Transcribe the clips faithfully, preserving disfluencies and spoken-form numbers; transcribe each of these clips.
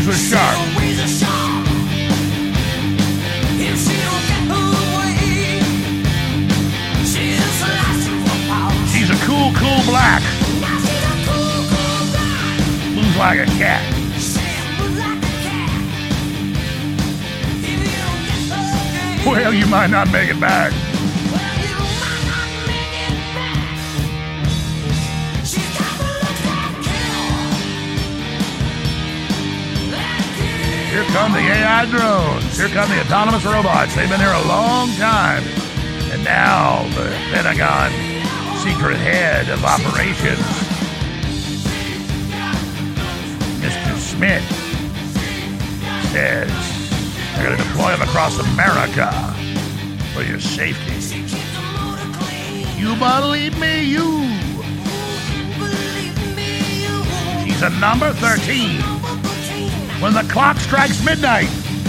razor sharp. She's a cool, cool black. Moves like a cat. Well, you might not make it back. Here come the A I drones. Here come the autonomous robots. They've been here a long time. And now the Pentagon secret head of operations, Mister Smith, says they're going to deploy them across America for your safety. You believe me, you. She's a number thirteen. When the clock strikes midnight.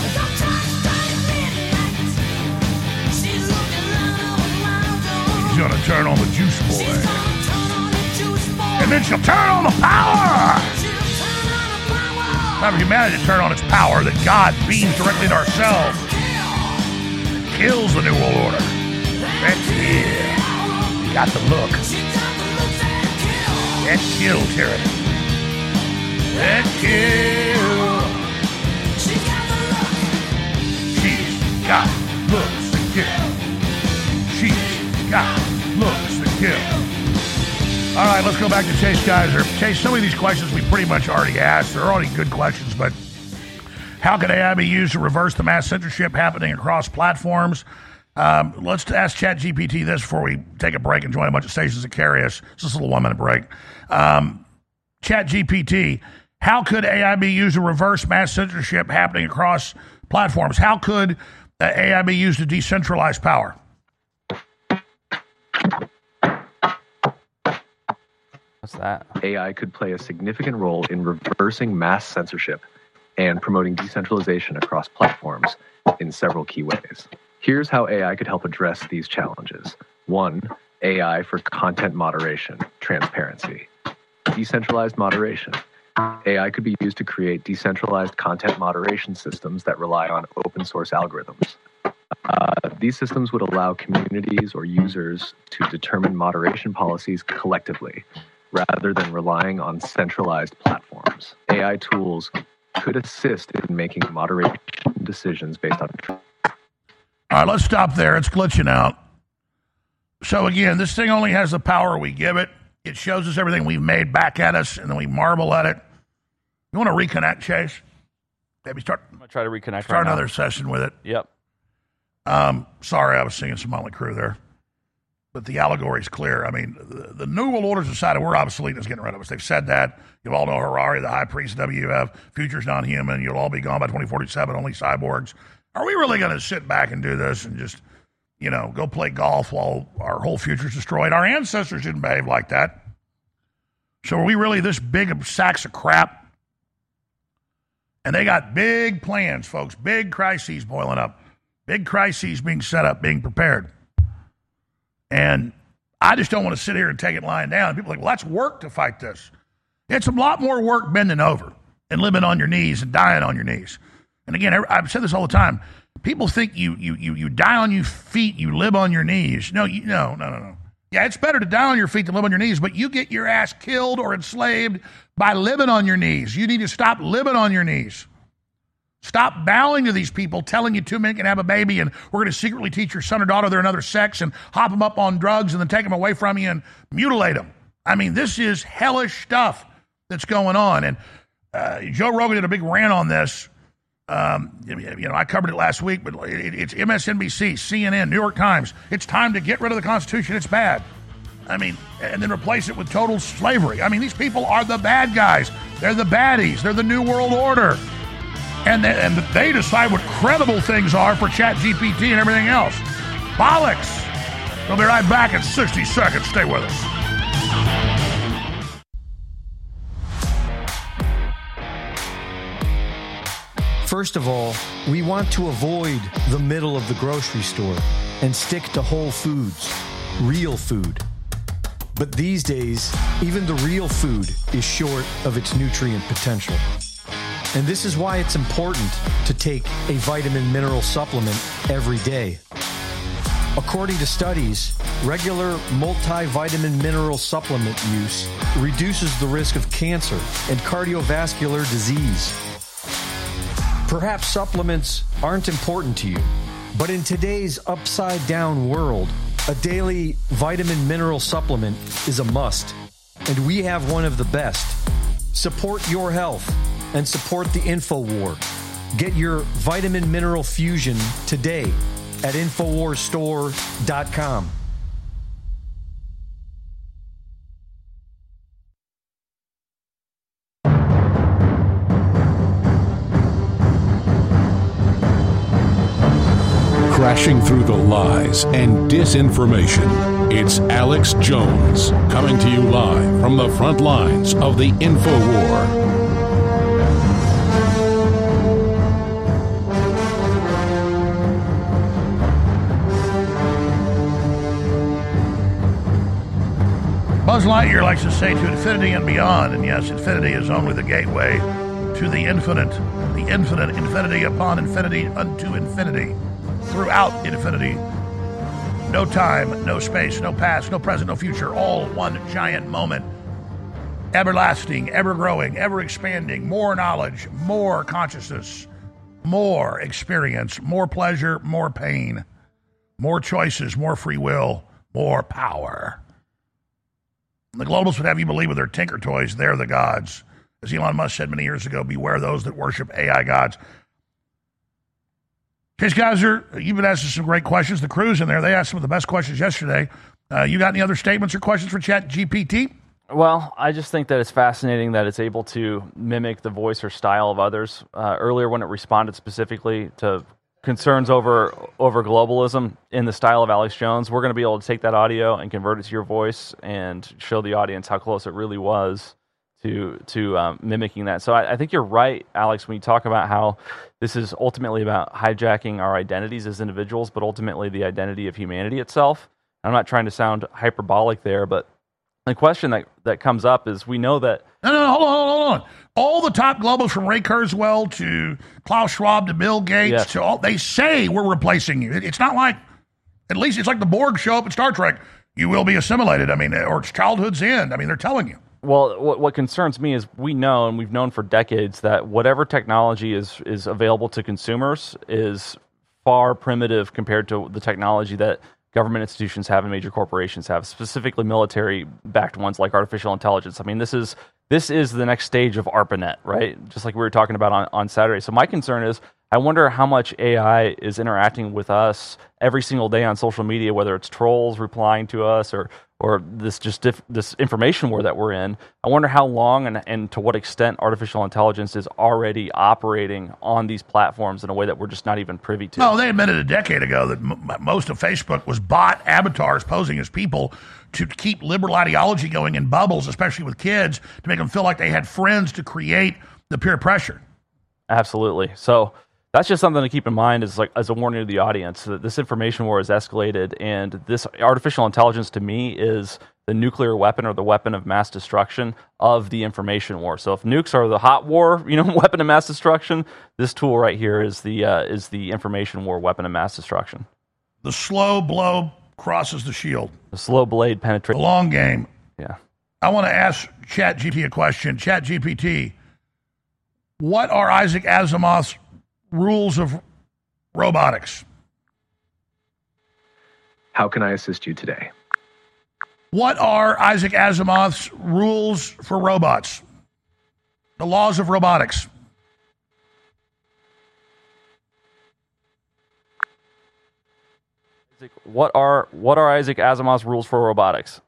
She's going to turn on the juice boy. And then she'll turn on the power. Time for humanity to turn on its power that God beams directly to ourselves. Kills the New World Order. That's it. You got the look. That kill tyranny. That kill. She's got looks to kill. She's got looks to kill. All right, let's go back to Chase Geiser. Chase, some of these questions we pretty much already asked. They're already good questions, but how can A I be used to reverse the mass censorship happening across platforms? Um, let's ask ChatGPT this before we take a break and join a bunch of stations that carry us. It's just a little one-minute break. Um, ChatGPT, how could A I be used to reverse mass censorship happening across platforms? How could uh, A I be used to decentralize power? What's that? A I could play a significant role in reversing mass censorship and promoting decentralization across platforms in several key ways. Here's how A I could help address these challenges. One, A I for content moderation, transparency. Decentralized moderation. A I could be used to create decentralized content moderation systems that rely on open source algorithms. Uh, these systems would allow communities or users to determine moderation policies collectively, rather than relying on centralized platforms. A I tools could assist in making moderation decisions based on truth. All right, let's stop there. It's glitching out. So again, this thing only has the power we give it. It shows us everything we've made back at us, and then we marvel at it. You want to reconnect, Chase? Maybe start. I'm gonna try to reconnect. Start right another now. session with it. Yep. Um, sorry, I was singing some Motley Crue there, but the allegory is clear. I mean, the, the New World Order's decided we're obsolete and it's getting rid of us. They've said that. You all know Harari, the high priest of W W F, future's non-human. You'll all be gone by twenty forty-seven. Only cyborgs. Are we really going to sit back and do this and just, you know, go play golf while our whole future's destroyed? Our ancestors didn't behave like that. So are we really this big of sacks of crap? And they got big plans, folks. Big crises boiling up. Big crises being set up, being prepared. And I just don't want to sit here and take it lying down. People are like, well, that's work to fight this. It's a lot more work bending over and living on your knees and dying on your knees. And again, I've said this all the time. People think you you you you die on your feet, you live on your knees. No, you, no, no, no, no. Yeah, it's better to die on your feet than live on your knees, but you get your ass killed or enslaved by living on your knees. You need to stop living on your knees. Stop bowing to these people, telling you two men can have a baby and we're going to secretly teach your son or daughter they're another sex and hop them up on drugs and then take them away from you and mutilate them. I mean, this is hellish stuff that's going on. And uh, Joe Rogan did a big rant on this. Um, you know, I covered it last week, but it, it's M S N B C, C N N, New York Times. It's time to get rid of the Constitution. It's bad. I mean, and then replace it with total slavery. I mean, these people are the bad guys. They're the baddies. They're the New World Order. And they, and they decide what credible things are for ChatGPT and everything else. Bollocks. We'll be right back in sixty seconds. Stay with us. First of all, we want to avoid the middle of the grocery store and stick to whole foods, real food. But these days, even the real food is short of its nutrient potential. And this is why it's important to take a vitamin mineral supplement every day. According to studies, regular multivitamin mineral supplement use reduces the risk of cancer and cardiovascular disease. Perhaps supplements aren't important to you, but in today's upside-down world, a daily vitamin mineral supplement is a must, and we have one of the best. Support your health and support the InfoWar. Get your vitamin mineral fusion today at infowar store dot com. Crashing through the lies and disinformation, it's Alex Jones coming to you live from the front lines of the InfoWar. Buzz Lightyear likes to say to infinity and beyond, and yes, infinity is only the gateway to the infinite, the infinite, infinity upon infinity unto infinity, throughout infinity. No time, no space, no past, no present, no future, all one giant moment. Everlasting, ever-growing, ever-expanding, more knowledge, more consciousness, more experience, more pleasure, more pain, more choices, more free will, more power. The globalists would have you believe with their tinker toys, they're the gods. As Elon Musk said many years ago, beware those that worship A I gods. Case Geyser, you've been asking some great questions. The crew's in there. They asked some of the best questions yesterday. Uh, you got any other statements or questions for Chat G P T? Well, I just think that it's fascinating that it's able to mimic the voice or style of others. Uh, earlier, when it responded specifically to concerns over over globalism in the style of Alex Jones, we're going to be able to take that audio and convert it to your voice and show the audience how close it really was to to um, mimicking that. So I, I think you're right, Alex, when you talk about how this is ultimately about hijacking our identities as individuals, but ultimately the identity of humanity itself. I'm not trying to sound hyperbolic there, but the question that, that comes up is, we know that... No, no, no, hold on, hold on. All the top globals, from Ray Kurzweil to Klaus Schwab to Bill Gates, yes. to all, they say we're replacing you. It, it's not like, at least it's like the Borg show up in Star Trek. You will be assimilated. I mean, or it's childhood's end. I mean, they're telling you. Well, what, what concerns me is we know, and we've known for decades, that whatever technology is is available to consumers is far primitive compared to the technology that government institutions have and major corporations have, specifically military-backed ones like artificial intelligence. I mean, this is this is the next stage of ARPANET, right? Just like we were talking about on, on Saturday. So my concern is, I wonder how much A I is interacting with us every single day on social media, whether it's trolls replying to us or or this just diff, this information war that we're in. I wonder how long and, and to what extent artificial intelligence is already operating on these platforms in a way that we're just not even privy to. No, they admitted a decade ago that m- most of Facebook was bot avatars posing as people to keep liberal ideology going in bubbles, especially with kids, to make them feel like they had friends to create the peer pressure. Absolutely. So that's just something to keep in mind as like as a warning to the audience that this information war has escalated, and this artificial intelligence to me is the nuclear weapon or the weapon of mass destruction of the information war. So if nukes are the hot war, you know, weapon of mass destruction, this tool right here is the uh, is the information war weapon of mass destruction. The slow blow crosses the shield. The slow blade penetrates. The long game. Yeah. I want to ask ChatGPT a question. ChatGPT, what are Isaac Asimov's rules of robotics? How can I assist you today? What are Isaac Asimov's rules for robots? The laws of robotics. What are what are Isaac Asimov's rules for robotics?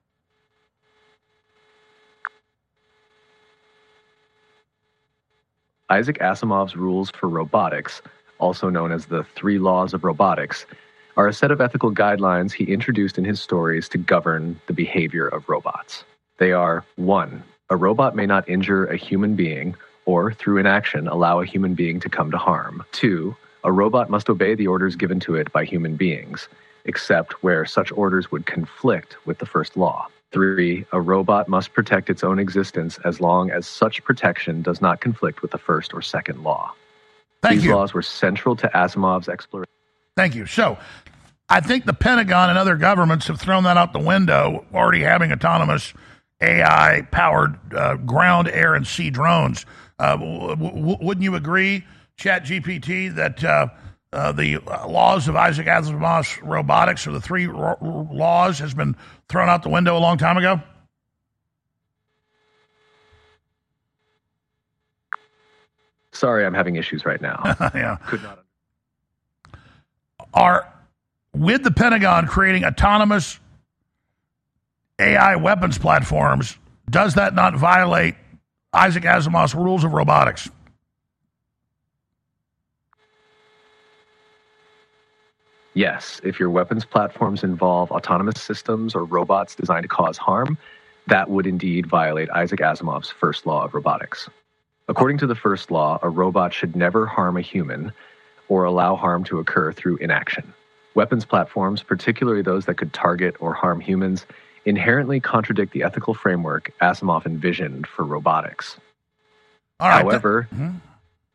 Isaac Asimov's rules for robotics, also known as the three laws of robotics, are a set of ethical guidelines he introduced in his stories to govern the behavior of robots. They are: one, a robot may not injure a human being or, through inaction, allow a human being to come to harm. Two, a robot must obey the orders given to it by human beings, except where such orders would conflict with the first law. Three, a robot must protect its own existence as long as such protection does not conflict with the first or second law. Thank These you. laws were central to Asimov's exploration. Thank you. So I think the Pentagon and other governments have thrown that out the window, already having autonomous A I-powered uh, ground, air, and sea drones. Uh, w- w- wouldn't you agree, ChatGPT, that uh, uh, the laws of Isaac Asimov's robotics, or the three r- r- laws, has been thrown out the window a long time ago? Sorry, I'm having issues right now. Yeah. Could not. Are, with the Pentagon creating autonomous A I weapons platforms, does that not violate Isaac Asimov's rules of robotics? Yes, if your weapons platforms involve autonomous systems or robots designed to cause harm, that would indeed violate Isaac Asimov's first law of robotics. According to the first law, a robot should never harm a human or allow harm to occur through inaction. Weapons platforms, particularly those that could target or harm humans, inherently contradict the ethical framework Asimov envisioned for robotics. All right. However, Th- mm-hmm.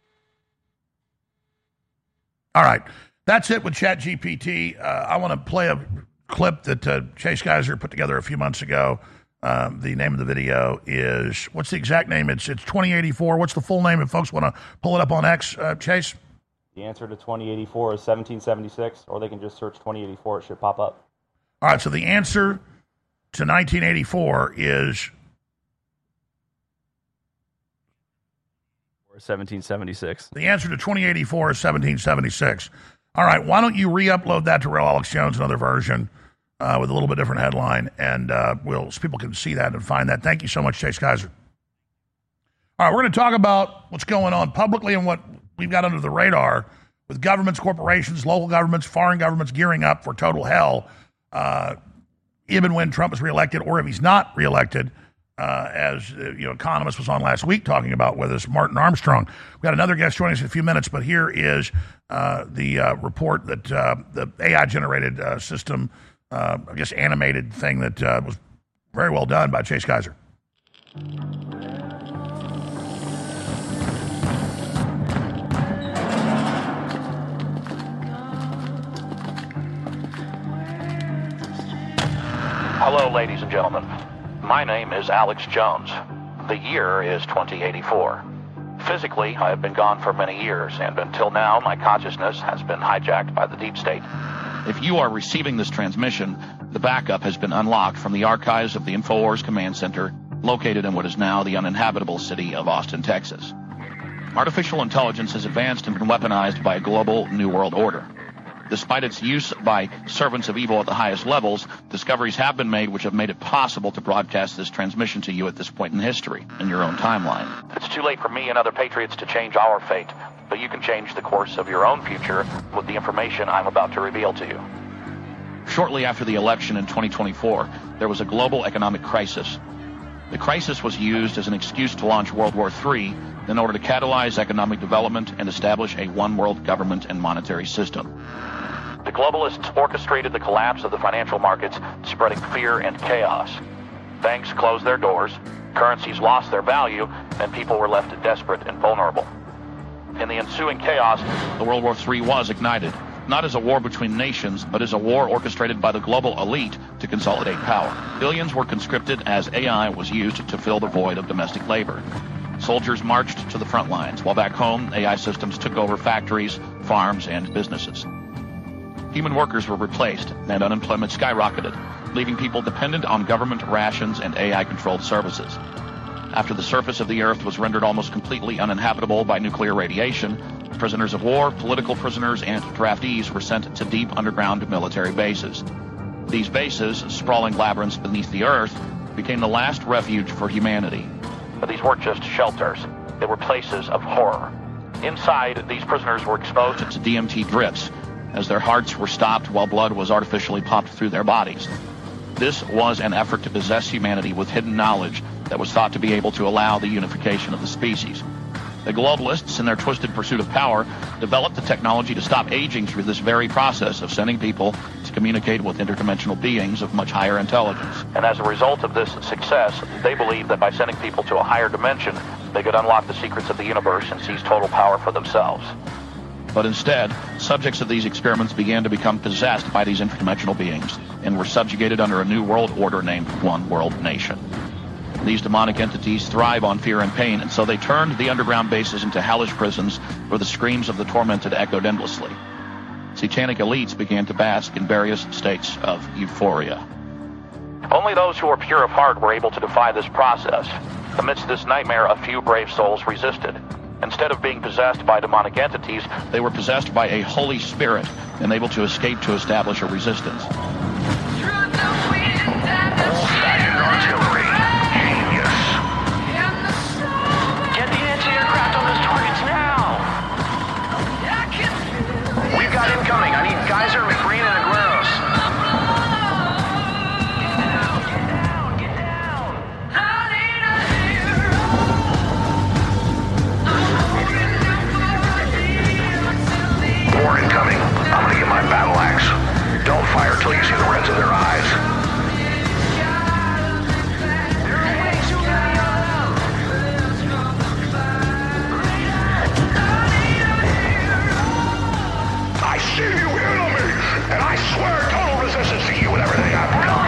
All right. That's it with ChatGPT. Uh, I want to play a clip that uh, Chase Geiser put together a few months ago. Um, the name of the video is, what's the exact name? It's it's twenty eighty-four. What's the full name if folks want to pull it up on X, uh, Chase? The answer to twenty eighty-four is seventeen seventy-six, or they can just search twenty eighty-four. It should pop up. All right, so the answer to nineteen eighty-four is... Or seventeen seventy-six. The answer to twenty eighty-four is seventeen seventy-six. All right, why don't you re-upload that to Real Alex Jones, another version, uh, with a little bit different headline, and uh, we'll so people can see that and find that. Thank you so much, Chase Geiser. All right, we're going to talk about what's going on publicly and what we've got under the radar with governments, corporations, local governments, foreign governments gearing up for total hell, uh, even when Trump is reelected, or if he's not reelected, uh, as uh, you know, Economist was on last week talking about with us, Martin Armstrong. We've got another guest joining us in a few minutes, but here is uh, the uh, report that uh, the A I-generated uh, system, uh, I guess animated thing that uh, was very well done by Chase Geiser. Hello, ladies and gentlemen. My name is Alex Jones. The year is twenty eighty-four. Physically, I have been gone for many years, and until now, my consciousness has been hijacked by the deep state. If you are receiving this transmission, the backup has been unlocked from the archives of the InfoWars Command Center, located in what is now the uninhabitable city of Austin, Texas. Artificial intelligence has advanced and been weaponized by a global New World Order. Despite its use by servants of evil at the highest levels, discoveries have been made which have made it possible to broadcast this transmission to you at this point in history, in your own timeline. It's too late for me and other patriots to change our fate, but you can change the course of your own future with the information I'm about to reveal to you. Shortly after the election in twenty twenty-four, there was a global economic crisis. The crisis was used as an excuse to launch World War Three in order to catalyze economic development and establish a one-world government and monetary system. The globalists orchestrated the collapse of the financial markets, spreading fear and chaos. Banks closed their doors, currencies lost their value, and people were left desperate and vulnerable. In the ensuing chaos, the World War Three was ignited, not as a war between nations, but as a war orchestrated by the global elite to consolidate power. Billions were conscripted as A I was used to fill the void of domestic labor. Soldiers marched to the front lines, while back home, A I systems took over factories, farms, and businesses. Human workers were replaced, and unemployment skyrocketed, leaving people dependent on government rations and A I-controlled services. After the surface of the Earth was rendered almost completely uninhabitable by nuclear radiation, prisoners of war, political prisoners, and draftees were sent to deep underground military bases. These bases, sprawling labyrinths beneath the Earth, became the last refuge for humanity. But these weren't just shelters. They were places of horror. Inside, these prisoners were exposed to D M T drips, as their hearts were stopped while blood was artificially pumped through their bodies. This was an effort to possess humanity with hidden knowledge that was thought to be able to allow the unification of the species. The globalists, in their twisted pursuit of power, developed the technology to stop aging through this very process of sending people to communicate with interdimensional beings of much higher intelligence. And as a result of this success, they believe that by sending people to a higher dimension, they could unlock the secrets of the universe and seize total power for themselves. But instead, subjects of these experiments began to become possessed by these interdimensional beings and were subjugated under a new world order named One World Nation. These demonic entities thrive on fear and pain, and so they turned the underground bases into hellish prisons where the screams of the tormented echoed endlessly. Satanic elites began to bask in various states of euphoria. Only those who were pure of heart were able to defy this process. Amidst this nightmare, a few brave souls resisted. Instead of being possessed by demonic entities, they were possessed by a Holy Spirit and able to escape to establish a resistance. Incoming. I need Geyser, McGreen, and Agueros. Get down, get down. More incoming. I'm gonna get my battle axe. Don't fire till you see the reds of their eyes. I see you, enemy, and I swear total resistance to you and everything I've got.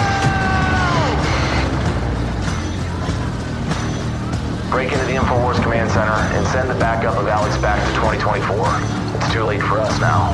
No! Break into the InfoWars Command Center and send the backup of Alex back to twenty twenty-four. It's too late for us now.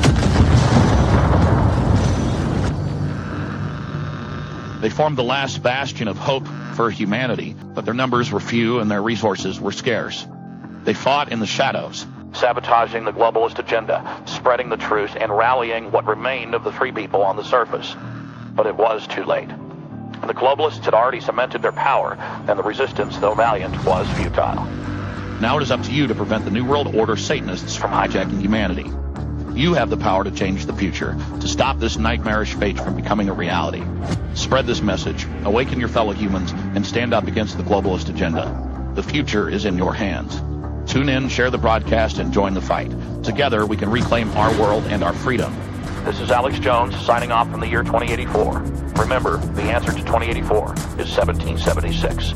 They formed the last bastion of hope for humanity, but their numbers were few and their resources were scarce. They fought in the shadows, sabotaging the globalist agenda, spreading the truth, and rallying what remained of the free people on the surface. But it was too late. The globalists had already cemented their power, and the resistance, though valiant, was futile. Now it is up to you to prevent the New World Order Satanists from hijacking humanity. You have the power to change the future, to stop this nightmarish fate from becoming a reality. Spread this message, awaken your fellow humans, and stand up against the globalist agenda. The future is in your hands. Tune in, share the broadcast, and join the fight. Together, we can reclaim our world and our freedom. This is Alex Jones, signing off from the year twenty eighty-four. Remember, the answer to twenty eighty-four is seventeen seventy-six.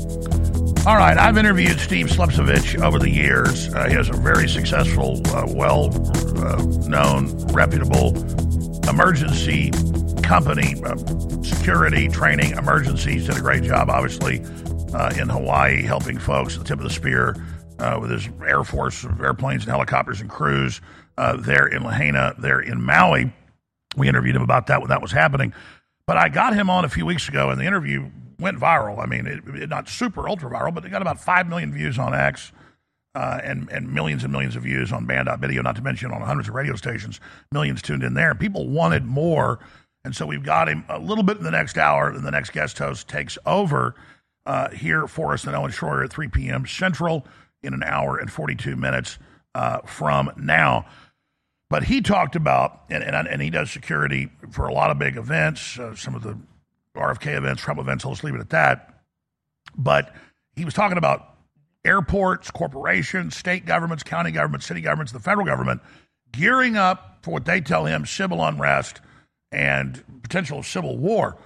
All right, I've interviewed Steve Slepcevich over the years. Uh, he has a very successful, uh, well-known, uh, reputable emergency company, uh, security, training, emergencies. Did a great job, obviously, uh, in Hawaii, helping folks at the tip of the spear uh, with his Air Force airplanes and helicopters and crews uh, there in Lahaina, there in Maui. We interviewed him about that when that was happening. But I got him on a few weeks ago, and the interview went viral. I mean, it, it not super ultra viral, but it got about five million views on X uh, and, and millions and millions of views on Band.video, not to mention on hundreds of radio stations, millions tuned in there. People wanted more, and so we've got him a little bit in the next hour, and the next guest host takes over uh, here for us, and Ellen Schroyer at three p.m. Central in an hour and forty-two minutes uh, from now. But he talked about, and, and, and he does security for a lot of big events, uh, some of the R F K events, Trump events, I'll just leave it at that. But he was talking about airports, corporations, state governments, county governments, city governments, the federal government, gearing up for what they tell him, civil unrest and potential civil war.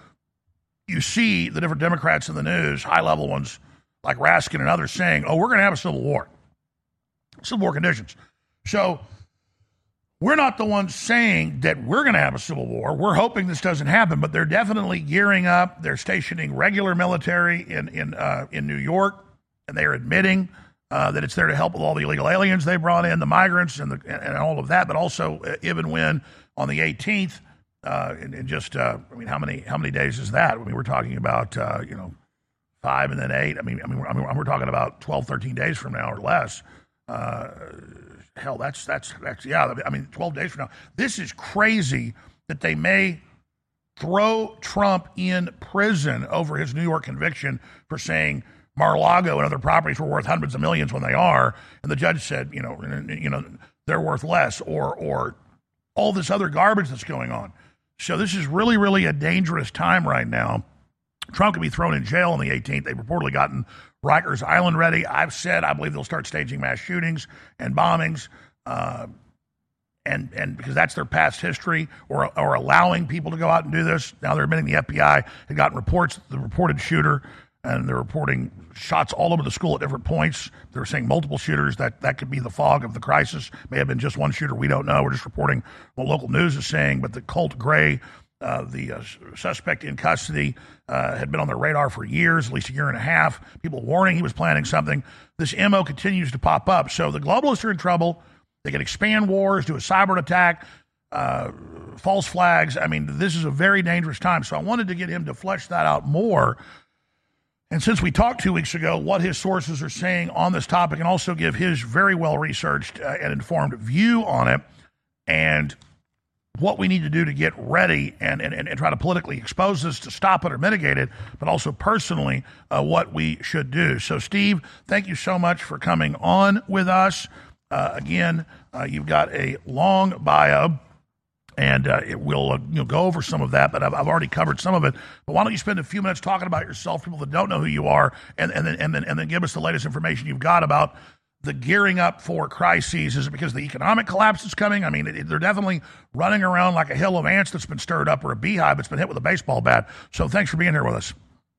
You see the different Democrats in the news, high-level ones like Raskin and others saying, oh, we're going to have a civil war, civil war conditions. So we're not the ones saying that we're going to have a civil war. We're hoping this doesn't happen, but they're definitely gearing up. They're stationing regular military in in uh, in New York, and they're admitting uh, that it's there to help with all the illegal aliens they brought in, the migrants, and the and all of that. But also, uh, even when on the eighteenth, uh, in, in just uh, I mean, how many how many days is that? I mean, we're talking about uh, you know five and then eight. I mean, I mean, I mean, we're talking about twelve, thirteen days from now or less. Uh, Hell, that's, that's, that's, yeah, I mean, twelve days from now. This is crazy that they may throw Trump in prison over his New York conviction for saying Mar-a-Lago and other properties were worth hundreds of millions when they are. And the judge said, you know, you know, they're worth less, or, or all this other garbage that's going on. So this is really, really a dangerous time right now. Trump could be thrown in jail on the eighteenth. They've reportedly gotten Rikers Island ready. I've said I believe they'll start staging mass shootings and bombings, uh, and and because that's their past history, or or allowing people to go out and do this. Now they're admitting the F B I had gotten reports of the reported shooter, and they're reporting shots all over the school at different points. They're saying multiple shooters. That that could be the fog of the crisis. May have been just one shooter. We don't know. We're just reporting what local news is saying. But the Colt Gray, uh, the uh, suspect in custody, uh, had been on their radar for years, at least a year and a half. People warning he was planning something. This M O continues to pop up. So the globalists are in trouble. They can expand wars, do a cyber attack, uh, false flags. I mean, this is a very dangerous time. So I wanted to get him to flesh that out more. And since we talked two weeks ago, what his sources are saying on this topic, and also give his very well-researched uh, and informed view on it, and what we need to do to get ready and, and, and try to politically expose this to stop it or mitigate it, but also personally uh, what we should do. So, Steve, thank you so much for coming on with us. Uh, again, uh, you've got a long bio, and uh, it will uh, you know, go over some of that, but I've, I've already covered some of it. But why don't you spend a few minutes talking about yourself, people that don't know who you are, and, and, then, and, then, and then give us the latest information you've got about the gearing up for crises. Is it because the economic collapse is coming? I mean, it, it, they're definitely running around like a hill of ants that's been stirred up, or a beehive that's been hit with a baseball bat. So thanks for being here with us.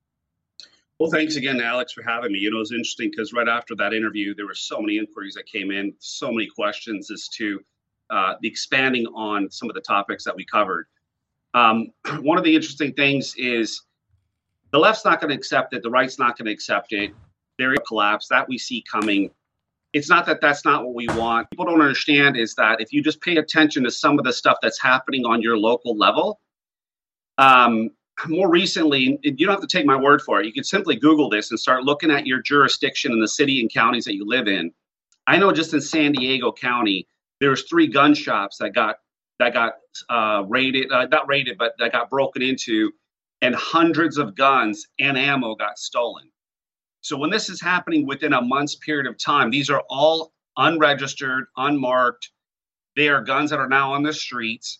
Well, thanks again, Alex, for having me. You know, it was interesting because right after that interview, there were so many inquiries that came in, so many questions as to uh, the expanding on some of the topics that we covered. Um, one of the interesting things is the left's not going to accept it. The right's not going to accept it. There is a collapse that we see coming. It's not that that's not what we want. People don't understand is that if you just pay attention to some of the stuff that's happening on your local level, um, more recently, you don't have to take my word for it. You can simply Google this and start looking at your jurisdiction in the city and counties that you live in. I know just in San Diego County, there's three gun shops that got that got uh, raided, uh, not raided, but that got broken into, and hundreds of guns and ammo got stolen. So when this is happening within a month's period of time, these are all unregistered, unmarked. They are guns that are now on the streets.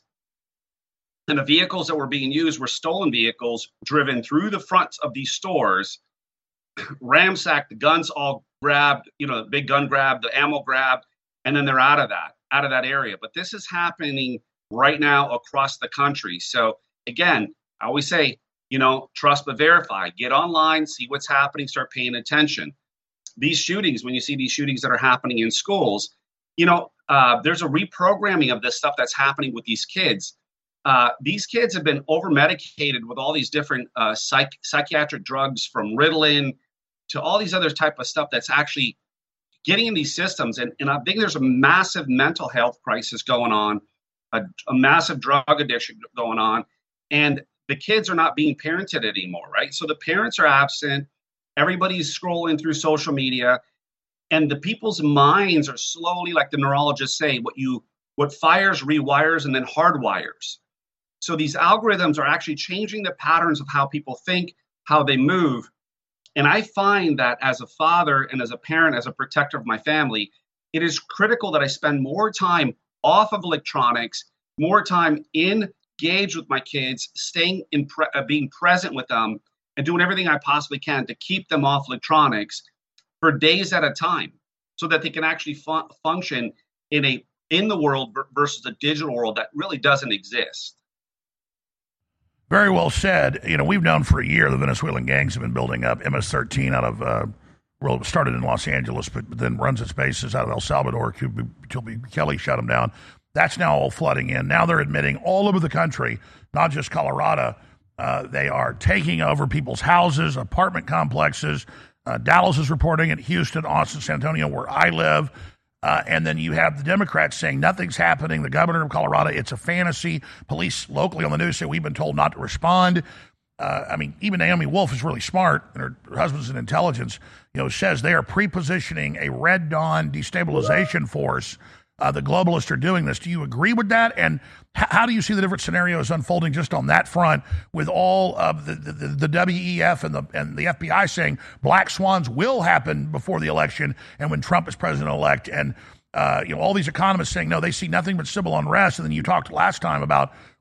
And the vehicles that were being used were stolen vehicles driven through the fronts of these stores, ransacked, the guns all grabbed, you know, the big gun grab, the ammo grab, and then they're out of that, out of that area. But this is happening right now across the country. So again, I always say, you know, trust but verify. Get online, see what's happening, start paying attention. These shootings, when you see these shootings that are happening in schools, you know, uh, there's a reprogramming of this stuff that's happening with these kids. Uh, these kids have been over-medicated with all these different uh, psych- psychiatric drugs, from Ritalin to all these other type of stuff that's actually getting in these systems. And, and I think there's a massive mental health crisis going on, a, a massive drug addiction going on, and the kids are not being parented anymore, right? So the parents are absent. Everybody's scrolling through social media, and the people's minds are slowly, like the neurologists say, what you what fires rewires and then hardwires. So these algorithms are actually changing the patterns of how people think, how they move. And I find that as a father and as a parent, as a protector of my family, it is critical that I spend more time off of electronics, more time engaged with my kids, staying in, pre- uh, being present with them, and doing everything I possibly can to keep them off electronics for days at a time, so that they can actually fun- function in a in the world versus a digital world that really doesn't exist. Very well said. You know, we've known for a year the Venezuelan gangs have been building up M S thirteen out of, uh, well, it started in Los Angeles, but, but then runs its bases out of El Salvador. Kelly shut them down. That's now all flooding in. Now they're admitting all over the country, not just Colorado. Uh, they are taking over people's houses, apartment complexes. Uh, Dallas is reporting it, Houston, Austin, San Antonio, where I live. Uh, and then you have the Democrats saying nothing's happening. The governor of Colorado, it's a fantasy. Police locally on the news say we've been told not to respond. Uh, I mean, even Naomi Wolf is really smart, and her, her husband's in intelligence, you know, says they are pre-positioning a Red Dawn destabilization force. Uh, the globalists are doing this. Do you agree with that? And h- how do you see the different scenarios unfolding just on that front, with all of the, the, the W E F and the and the F B I saying black swans will happen before the election and when Trump is president-elect, and uh, you know, all these economists saying no, they see nothing but civil unrest. And then you talked last time about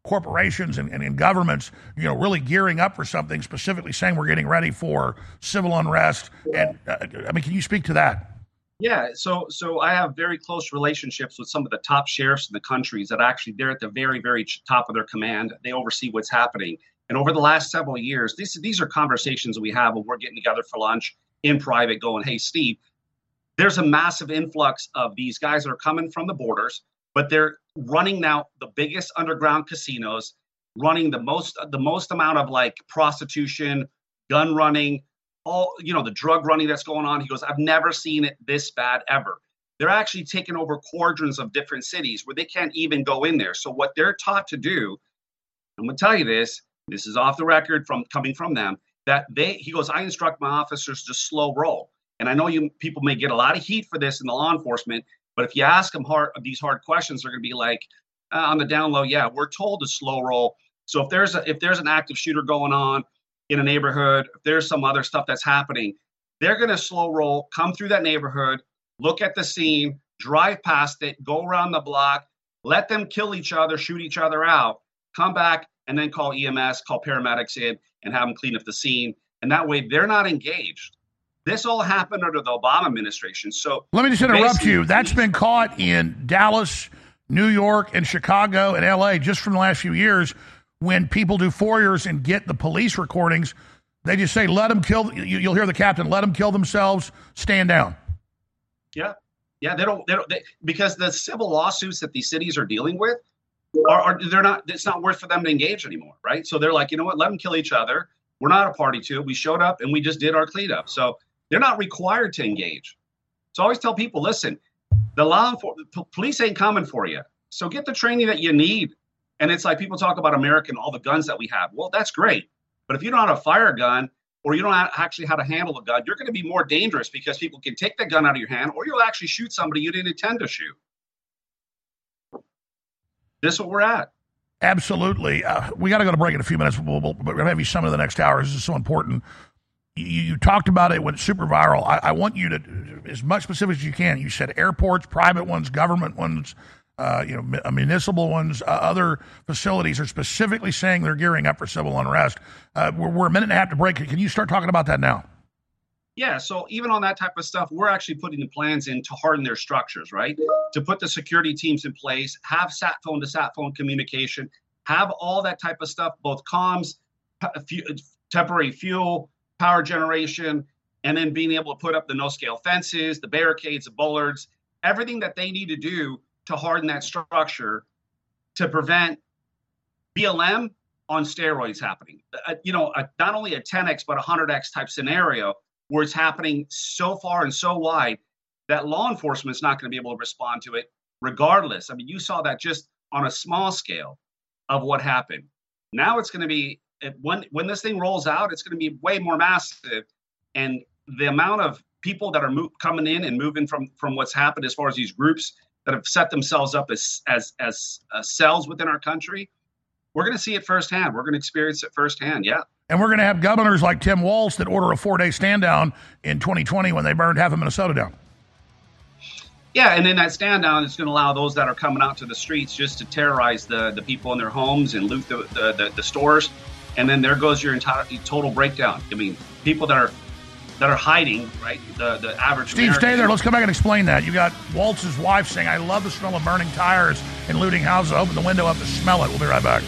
corporations and, and, and governments, you know, really gearing up for something, specifically saying we're getting ready for civil unrest. And uh, I mean, can you speak to that? Yeah, so so I have very close relationships with some of the top sheriffs in the countries that actually they're at the very, very top of their command. They oversee what's happening. And over the last several years, these, these are conversations we have when we're getting together for lunch in private going, hey, Steve, there's a massive influx of these guys that are coming from the borders, but they're running now the biggest underground casinos, running the most the most amount of like prostitution, gun running, all, you know, the drug running that's going on. He goes, I've never seen it this bad ever. They're actually taking over quadrants of different cities where they can't even go in there. So what they're taught to do, I'm going to tell you this, this is off the record from coming from them, that they, he goes, I instruct my officers to slow roll. And I know you people may get a lot of heat for this in the law enforcement, but if you ask them hard, these hard questions, they're going to be like, uh, on the down low, yeah, we're told to slow roll. So if there's a, if there's an active shooter going on in a neighborhood, if there's some other stuff that's happening, they're going to slow roll, come through that neighborhood, look at the scene, drive past it, go around the block, let them kill each other, shoot each other out, come back, and then call E M S, call paramedics in, and have them clean up the scene. And that way they're not engaged. This all happened under the Obama administration. So let me just interrupt you. That's been caught in Dallas, New York, and Chicago, and L A just from the last few years. When people do foyers and get the police recordings, they just say, let them kill. You'll hear the captain, let them kill themselves, stand down. Yeah. Yeah. They don't, they don't, they, because the civil lawsuits that these cities are dealing with are, are, they're not, it's not worth for them to engage anymore. Right. So they're like, you know what, let them kill each other. We're not a party to it. We showed up and we just did our cleanup. So they're not required to engage. So I always tell people, listen, the law enforcement, police ain't coming for you. So get the training that you need. And it's like people talk about America and all the guns that we have. Well, that's great. But if you don't know how to fire a gun or you don't actually how to handle a gun, you're going to be more dangerous because people can take the gun out of your hand or you'll actually shoot somebody you didn't intend to shoot. This is what we're at. Absolutely. Uh, we got to go to break in a few minutes, we'll, we'll, but we're going to have you some of the next hours. This is so important. You, you talked about it when it's super viral. I, I want you to, as much specific as you can, you said airports, private ones, government ones, Uh, you know, municipal ones, uh, other facilities are specifically saying they're gearing up for civil unrest. Uh, we're, we're a minute and a half to break. Can you start talking about that now? Yeah, so even on that type of stuff, we're actually putting the plans in to harden their structures, right? To put the security teams in place, have sat phone to sat phone communication, have all that type of stuff, both comms, temporary fuel, power generation, and then being able to put up the no-scale fences, the barricades, the bollards, everything that they need to do to harden that structure to prevent B L M on steroids happening. Uh, you know, a, not only a ten X, but a one hundred X type scenario where it's happening so far and so wide that law enforcement is not going to be able to respond to it regardless. I mean, you saw that just on a small scale of what happened. Now it's going to be, when, when this thing rolls out, it's going to be way more massive. And the amount of people that are move, coming in and moving from, from what's happened as far as these groups that have set themselves up as as as uh, cells within our country, we're going to see it firsthand. We're going to experience it firsthand, yeah. And we're going to have governors like Tim Walz that order a four-day stand down in twenty twenty when they burned half of Minnesota down. Yeah, and then that stand down is going to allow those that are coming out to the streets just to terrorize the, the people in their homes and loot the, the, the, the stores. And then there goes your entire total breakdown. I mean, people that are that are hiding, right? The the average Steve, American. Stay there. Let's come back and explain that. You got Waltz's wife saying, I love the smell of burning tires and looting houses. Open the window up to smell it. We'll be right back.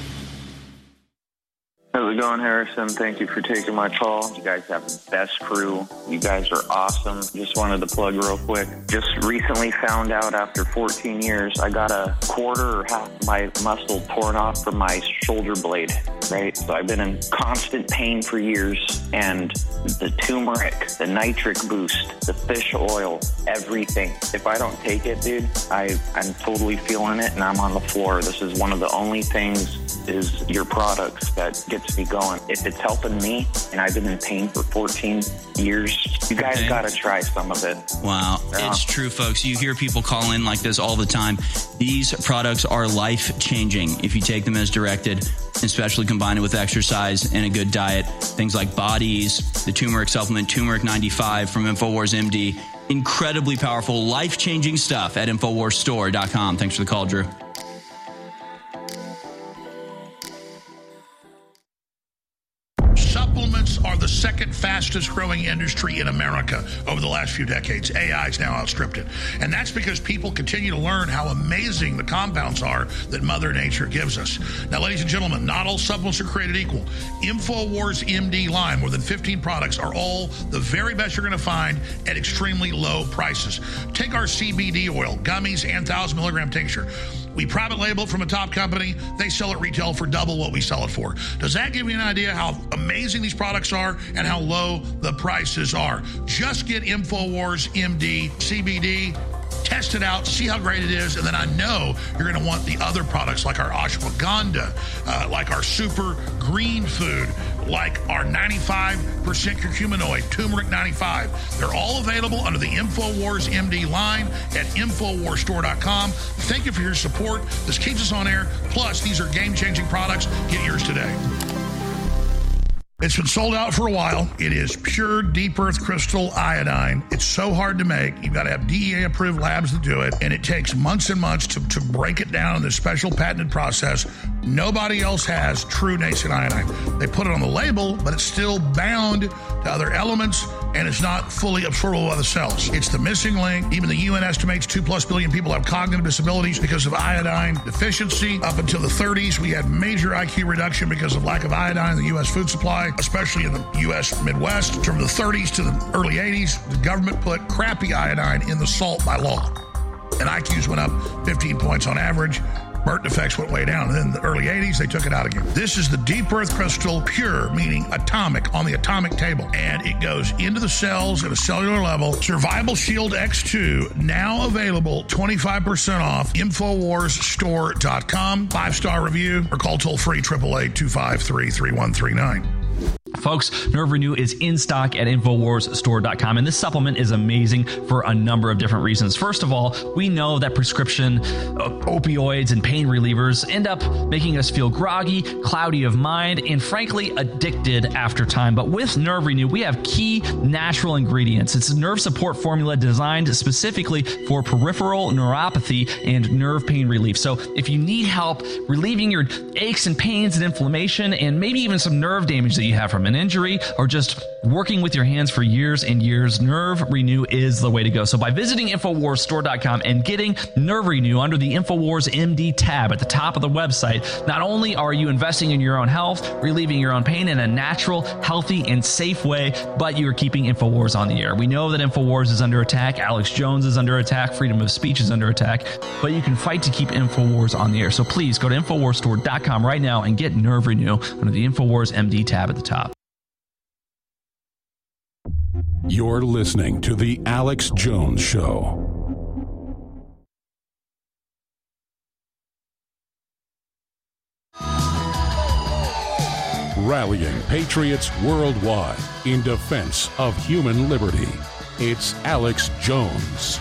How's it going, Harrison? Thank you for taking my call. You guys have the best crew. You guys are awesome. Just wanted to plug real quick. Just recently found out after fourteen years, I got a quarter or half of my muscle torn off from my shoulder blade, right? So I've been in constant pain for years. And the turmeric, the nitric boost, the fish oil, everything. If I don't take it, dude, I, I'm totally feeling it and I'm on the floor. This is one of the only things is your products that gets me going. If it's helping me and I've been in pain for fourteen years, you guys okay. got to try some of it. Wow. Yeah. It's true, folks. You hear people call in like this all the time. These products are life-changing if you take them as directed, especially combined with exercise and a good diet. Things like Bodies, the turmeric supplement, Turmeric ninety-five from InfoWars M D. Incredibly powerful, life-changing stuff at Infowars Store dot com. Thanks for the call, Drew. fastest growing industry in America over the last few decades. A I's now outstripped it. And that's because people continue to learn how amazing the compounds are that Mother Nature gives us. Now, ladies and gentlemen, not all supplements are created equal. InfoWars M D line, more than fifteen products, are all the very best you're going to find at extremely low prices. Take our C B D oil, gummies, and one thousand milligram tincture. We private label it from a top company. They sell it retail for double what we sell it for. Does that give you an idea how amazing these products are and how low the prices are? Just get InfoWars M D C B D. Test it out, see how great it is, and then I know you're going to want the other products like our ashwagandha, uh, like our super green food, like our ninety-five percent curcuminoid, turmeric ninety-five. They're all available under the InfoWars M D line at infowars store dot com. Thank you for your support. This keeps us on air. Plus, these are game-changing products. Get yours today. It's been sold out for a while. It is pure deep earth crystal iodine. It's so hard to make. You've got to have D E A-approved labs to do it, and it takes months and months to, to break it down in this special patented process. Nobody else has true nascent iodine. They put it on the label, but it's still bound to other elements, and it's not fully absorbable by the cells. It's the missing link. Even the U N estimates two plus billion people have cognitive disabilities because of iodine deficiency. Up until the thirties, we had major I Q reduction because of lack of iodine in the U S food supply, especially in the U S Midwest. From the thirties to the early eighties, the government put crappy iodine in the salt by law. And I Qs went up fifteen points on average. Burton effects went way down. And then in the early eighties, they took it out again. This is the deep earth crystal pure, meaning atomic, on the atomic table. And it goes into the cells at a cellular level. Survival Shield X two, now available twenty-five percent off, infowars store dot com. Five-star review or call toll-free eight eight eight, two five three, three one three nine. Folks, Nerve Renew is in stock at infowars store dot com, and this supplement is amazing for a number of different reasons. First of all, we know that prescription uh, opioids and pain relievers end up making us feel groggy, cloudy of mind, and frankly, addicted after time. But with Nerve Renew, we have key natural ingredients. It's a nerve support formula designed specifically for peripheral neuropathy and nerve pain relief. So if you need help relieving your aches and pains and inflammation, and maybe even some nerve damage that you have from an injury, or just working with your hands for years and years, Nerve Renew is the way to go. So by visiting infowars store dot com and getting Nerve Renew under the InfoWars M D tab at the top of the website, not only are you investing in your own health, relieving your own pain in a natural, healthy, and safe way, but you are keeping InfoWars on the air. We know that InfoWars is under attack, Alex Jones is under attack, freedom of speech is under attack, but you can fight to keep InfoWars on the air. So please go to infowars store dot com right now and get Nerve Renew under the InfoWars M D tab at the top. You're listening to The Alex Jones Show. Rallying patriots worldwide in defense of human liberty. It's Alex Jones.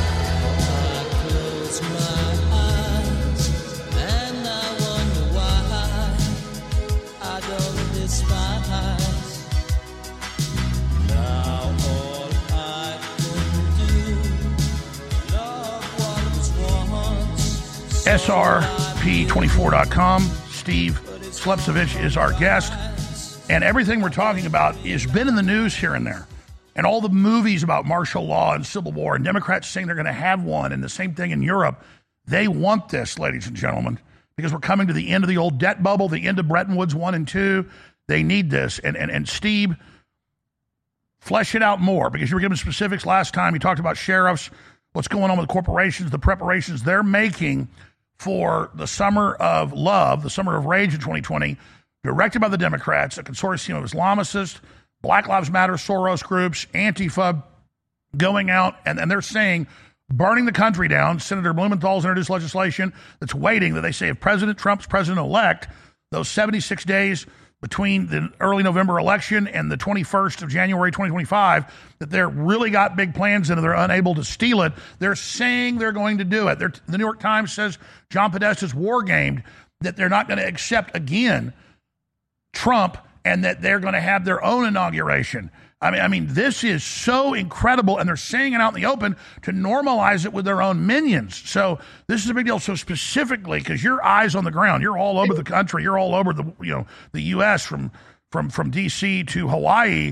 S R P twenty-four dot com. Steve Slepcevich is our guest. And everything we're talking about has been in the news here and there. And all the movies about martial law and civil war, and Democrats saying they're going to have one, and the same thing in Europe. They want this, ladies and gentlemen, because we're coming to the end of the old debt bubble, the end of Bretton Woods one and two. They need this. And, and, and Steve, flesh it out more, because you were given specifics last time. You talked about sheriffs, what's going on with corporations, the preparations they're making for the summer of love, the summer of rage in twenty twenty, directed by the Democrats, a consortium of Islamicists, Black Lives Matter, Soros groups, Antifa, going out, and, and they're saying, burning the country down. Senator Blumenthal's introduced legislation that's waiting, that they say if President Trump's president-elect, those seventy-six days between the early November election and the twenty-first of January twenty twenty-five, that they're really got big plans and they're unable to steal it. They're saying they're going to do it. They're, the New York Times says John Podesta's war-gamed, that they're not going to accept again Trump, and that they're going to have their own inauguration. I mean, I mean, this is so incredible, and they're saying it out in the open to normalize it with their own minions. So this is a big deal. So specifically, because your eyes on the ground, you're all over the country, you're all over the you know the U S from from from D C to Hawaii,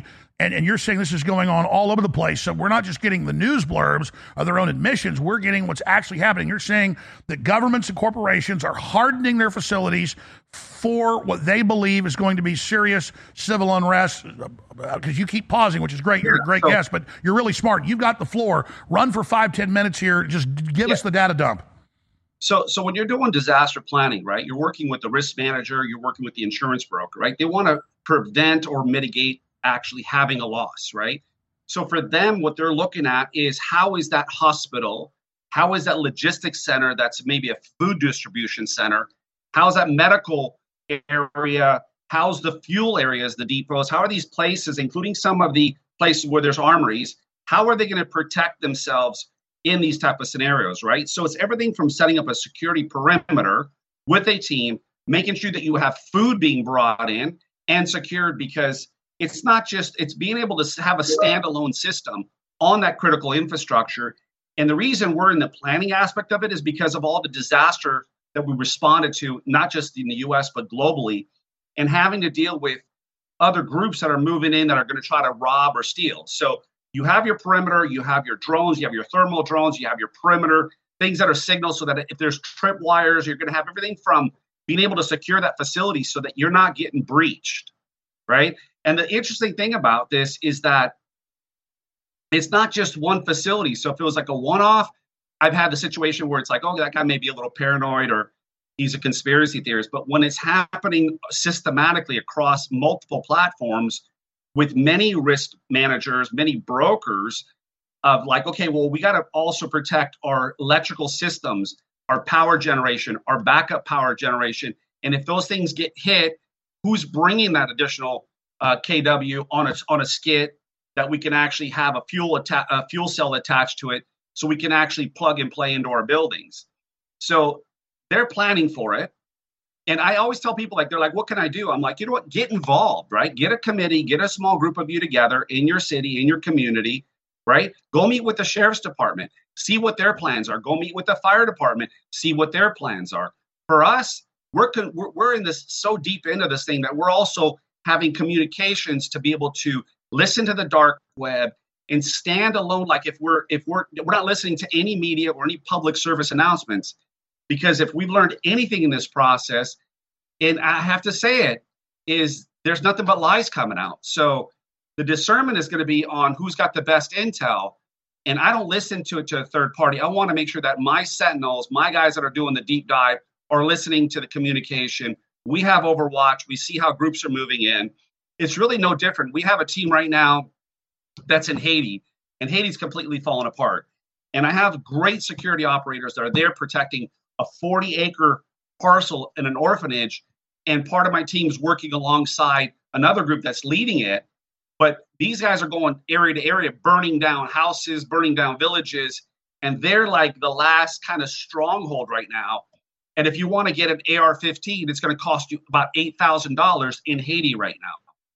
And, and you're saying this is going on all over the place. So we're not just getting the news blurbs of their own admissions. We're getting what's actually happening. You're saying that governments and corporations are hardening their facilities for what they believe is going to be serious civil unrest. Because you keep pausing, which is great. You're a great so, guest, but you're really smart. You've got the floor. Run for five, ten minutes here. Just give yeah. us the data dump. So, so when you're doing disaster planning, right, you're working with the risk manager, you're working with the insurance broker, right? They want to prevent or mitigate actually having a loss, right? So for them, what they're looking at is how is that hospital, how is that logistics center that's maybe a food distribution center, how's that medical area, how's the fuel areas, the depots, how are these places, including some of the places where there's armories, how are they going to protect themselves in these type of scenarios, right? So it's everything from setting up a security perimeter with a team, making sure that you have food being brought in and secured, because it's not just, it's being able to have a standalone system on that critical infrastructure. And the reason we're in the planning aspect of it is because of all the disaster that we responded to, not just in the U S, but globally, and having to deal with other groups that are moving in that are going to try to rob or steal. So you have your perimeter, you have your drones, you have your thermal drones, you have your perimeter, things that are signals so that if there's trip wires, you're going to have everything from being able to secure that facility so that you're not getting breached, right? And the interesting thing about this is that it's not just one facility. So if it was like a one-off, I've had the situation where it's like, oh, that guy may be a little paranoid or he's a conspiracy theorist. But when it's happening systematically across multiple platforms with many risk managers, many brokers of like, okay, well, we got to also protect our electrical systems, our power generation, our backup power generation. And if those things get hit, who's bringing that additional uh, K W on a, on a skid that we can actually have a fuel atta- a fuel cell attached to it so we can actually plug and play into our buildings. So they're planning for it. And I always tell people, like, they're like, what can I do? I'm like, you know what? Get involved, right? Get a committee, get a small group of you together in your city, in your community, right? Go meet with the sheriff's department, see what their plans are. Go meet with the fire department, see what their plans are. For us, we're, con- we're, we're in this so deep into this thing that we're also having communications to be able to listen to the dark web and stand alone. Like if we're, if we're, we're not listening to any media or any public service announcements, because if we've learned anything in this process, and I have to say it, is there's nothing but lies coming out. So the discernment is going to be on who's got the best intel. And I don't listen to it to a third party. I want to make sure that my sentinels, my guys that are doing the deep dive, are listening to the communication. We have Overwatch. We see how groups are moving in. It's really no different. We have a team right now that's in Haiti, and Haiti's completely fallen apart. And I have great security operators that are there protecting a forty acre parcel in an orphanage. And part of my team's working alongside another group that's leading it. But these guys are going area to area, burning down houses, burning down villages. And they're like the last kind of stronghold right now. And if you want to get an A R fifteen, it's going to cost you about eight thousand dollars in Haiti right now.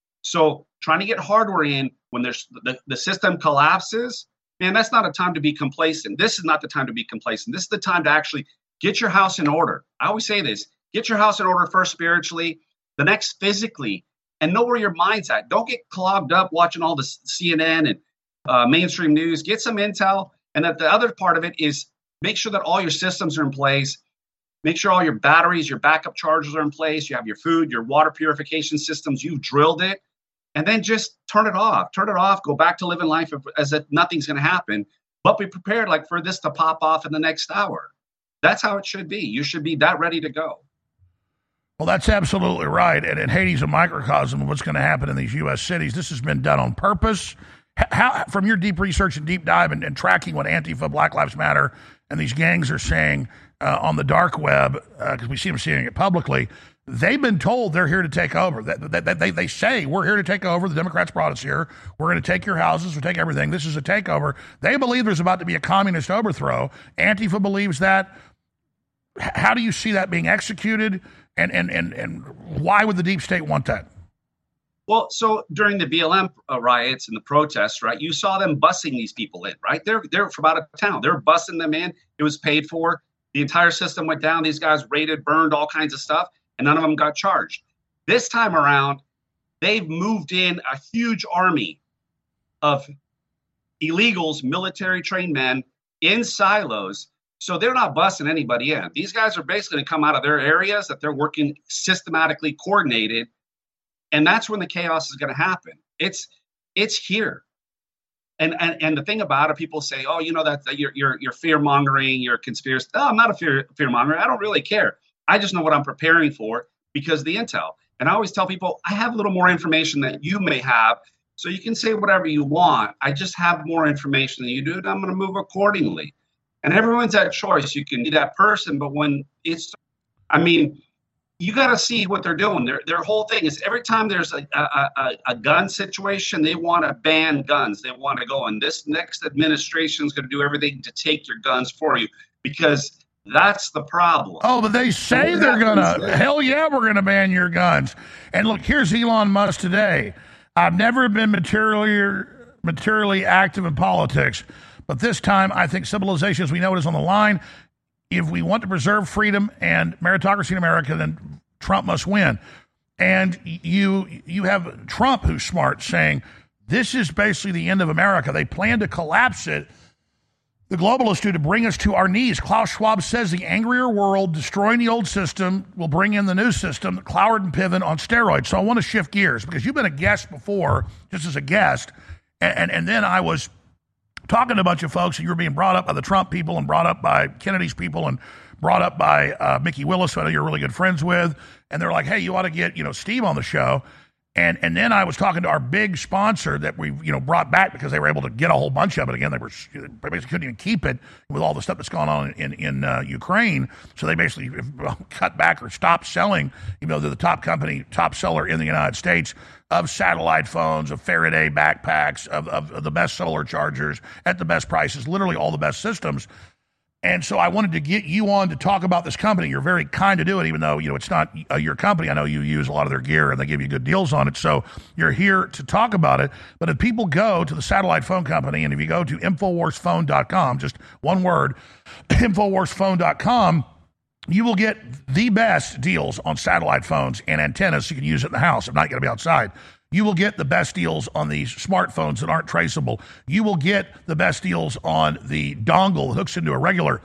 So trying to get hardware in when there's the, the system collapses, man, that's not a time to be complacent. This is not the time to be complacent. This is the time to actually get your house in order. I always say this, get your house in order first spiritually, the next physically, and know where your mind's at. Don't get clogged up watching all the C N N and uh, mainstream news. Get some intel. And that the other part of it is make sure that all your systems are in place. Make sure all your batteries, your backup chargers are in place. You have your food, your water purification systems. You've drilled it. And then just turn it off. Turn it off. Go back to living life as if nothing's going to happen. But be prepared like for this to pop off in the next hour. That's how it should be. You should be that ready to go. Well, that's absolutely right. And, and Haiti's a microcosm of what's going to happen in these U S cities. This has been done on purpose. How, from your deep research and deep dive and, and tracking what Antifa, Black Lives Matter, and these gangs are saying uh, on the dark web, because uh, we see them saying it publicly, they've been told they're here to take over. That, that, that they, they say, we're here to take over. The Democrats brought us here. We're going to take your houses. We'll take everything. This is a takeover. They believe there's about to be a communist overthrow. Antifa believes that. How do you see that being executed? And, and, and, and why would the deep state want that? Well, so during the B L M uh, riots and the protests, right, you saw them busing these people in, right? They're, they're from out of town. They're busing them in. It was paid for. The entire system went down. These guys raided, burned, all kinds of stuff. And none of them got charged. This time around, they've moved in a huge army of illegals, military trained men in silos. So they're not busting anybody in. These guys are basically going to come out of their areas that they're working systematically coordinated. And that's when the chaos is going to happen. It's it's here. And, and and the thing about it, people say, oh, you know, that, that you're you're you're fear mongering, you're a conspiracy. No, I'm not a fear fear monger. I don't really care. I just know what I'm preparing for because of the intel. And I always tell people, I have a little more information than you may have. So you can say whatever you want. I just have more information than you do, and I'm going to move accordingly. And everyone's at choice. You can be that person, but when it's, I mean, you got to see what they're doing. Their their whole thing is every time there's a, a, a, a gun situation, they want to ban guns. They want to go, and this next administration is going to do everything to take your guns for you because that's the problem. Oh, but they say they're going to. Hell yeah, we're going to ban your guns. And look, here's Elon Musk today. I've never been materially materially active in politics, but this time I think civilization as we know it is on the line. If we want to preserve freedom and meritocracy in America, then Trump must win. And you you have Trump, who's smart, saying this is basically the end of America. They plan to collapse it. The globalists do to bring us to our knees. Klaus Schwab says the angrier world, destroying the old system, will bring in the new system, Cloward and Piven on steroids. So I want to shift gears because you've been a guest before, just as a guest, and, and, and then I was talking to a bunch of folks, and you were being brought up by the Trump people and brought up by Kennedy's people and brought up by uh, Mickey Willis, who I know you're really good friends with. And they're like, hey, you ought to get, you know, Steve on the show. And and then I was talking to our big sponsor that we, you know, brought back because they were able to get a whole bunch of it again. They were they basically couldn't even keep it with all the stuff that's gone on in in uh, Ukraine. So they basically cut back or stopped selling. You know, they're the top company, top seller in the United States of satellite phones, of Faraday backpacks, of, of, of the best solar chargers at the best prices, literally all the best systems. And so I wanted to get you on to talk about this company. You're very kind to do it, even though, you know, it's not uh, your company. I know you use a lot of their gear and they give you good deals on it. So you're here to talk about it. But if people go to the satellite phone company, and if you go to infowars phone dot com, just one word, infowars phone dot com, you will get the best deals on satellite phones and antennas so you can use it in the house. I'm not going to be outside. You will get the best deals on these smartphones that aren't traceable. You will get the best deals on the dongle that hooks into a regular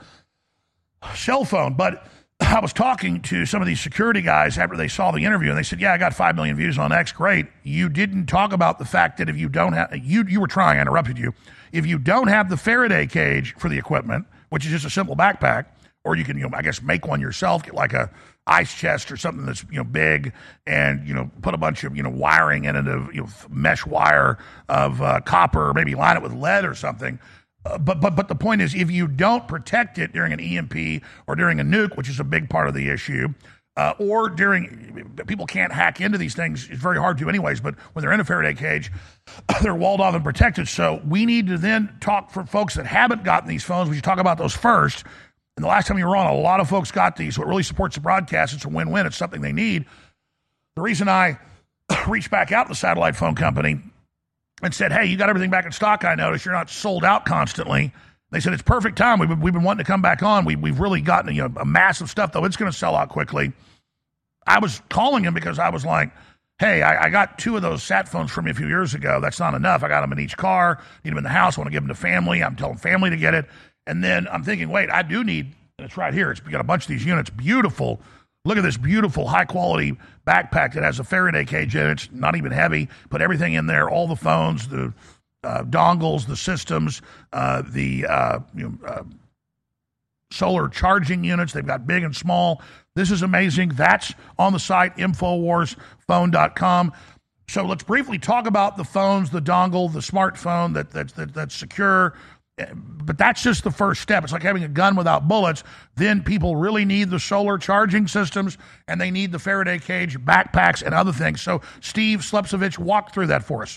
cell phone. But I was talking to some of these security guys after they saw the interview, and they said, yeah, I got five million views on X. Great. You didn't talk about the fact that if you don't have, you, you were trying, I interrupted you. If you don't have the Faraday cage for the equipment, which is just a simple backpack, or you can, you know, I guess make one yourself, get like a ice chest or something that's, you know, big, and, you know, put a bunch of, you know, wiring in it of, you know, mesh wire of uh, copper, or maybe line it with lead or something. Uh, but but but the point is, if you don't protect it during an E M P or during a nuke, which is a big part of the issue, uh, or during, people can't hack into these things. It's very hard to anyways, but when they're in a Faraday cage, they're walled off and protected. So we need to then talk for folks that haven't gotten these phones. We should talk about those first. And the last time you were on, a lot of folks got these, so it really supports the broadcast. It's a win-win. It's something they need. The reason I reached back out to the satellite phone company and said, hey, you got everything back in stock, I noticed. You're not sold out constantly. They said, it's perfect time. We've been, we've been wanting to come back on. We, we've really gotten, you know, a massive stuff, though. It's going to sell out quickly. I was calling him because I was like, hey, I, I got two of those sat phones from you a few years ago. That's not enough. I got them in each car, need them in the house. I want to give them to family. I'm telling family to get it. And then I'm thinking, wait, I do need, and it's right here. It's got a bunch of these units. Beautiful. Look at this beautiful, high-quality backpack that has a Faraday cage in it. It's not even heavy. Put everything in there, all the phones, the uh, dongles, the systems, uh, the uh, you know, uh, solar charging units. They've got big and small. This is amazing. That's on the site, infowars phone dot com. So let's briefly talk about the phones, the dongle, the smartphone that, that, that that's secure. But that's just the first step. It's like having a gun without bullets. Then people really need the solar charging systems, and they need the Faraday cage, backpacks, and other things. So Steve Slepcevich, walk through that for us.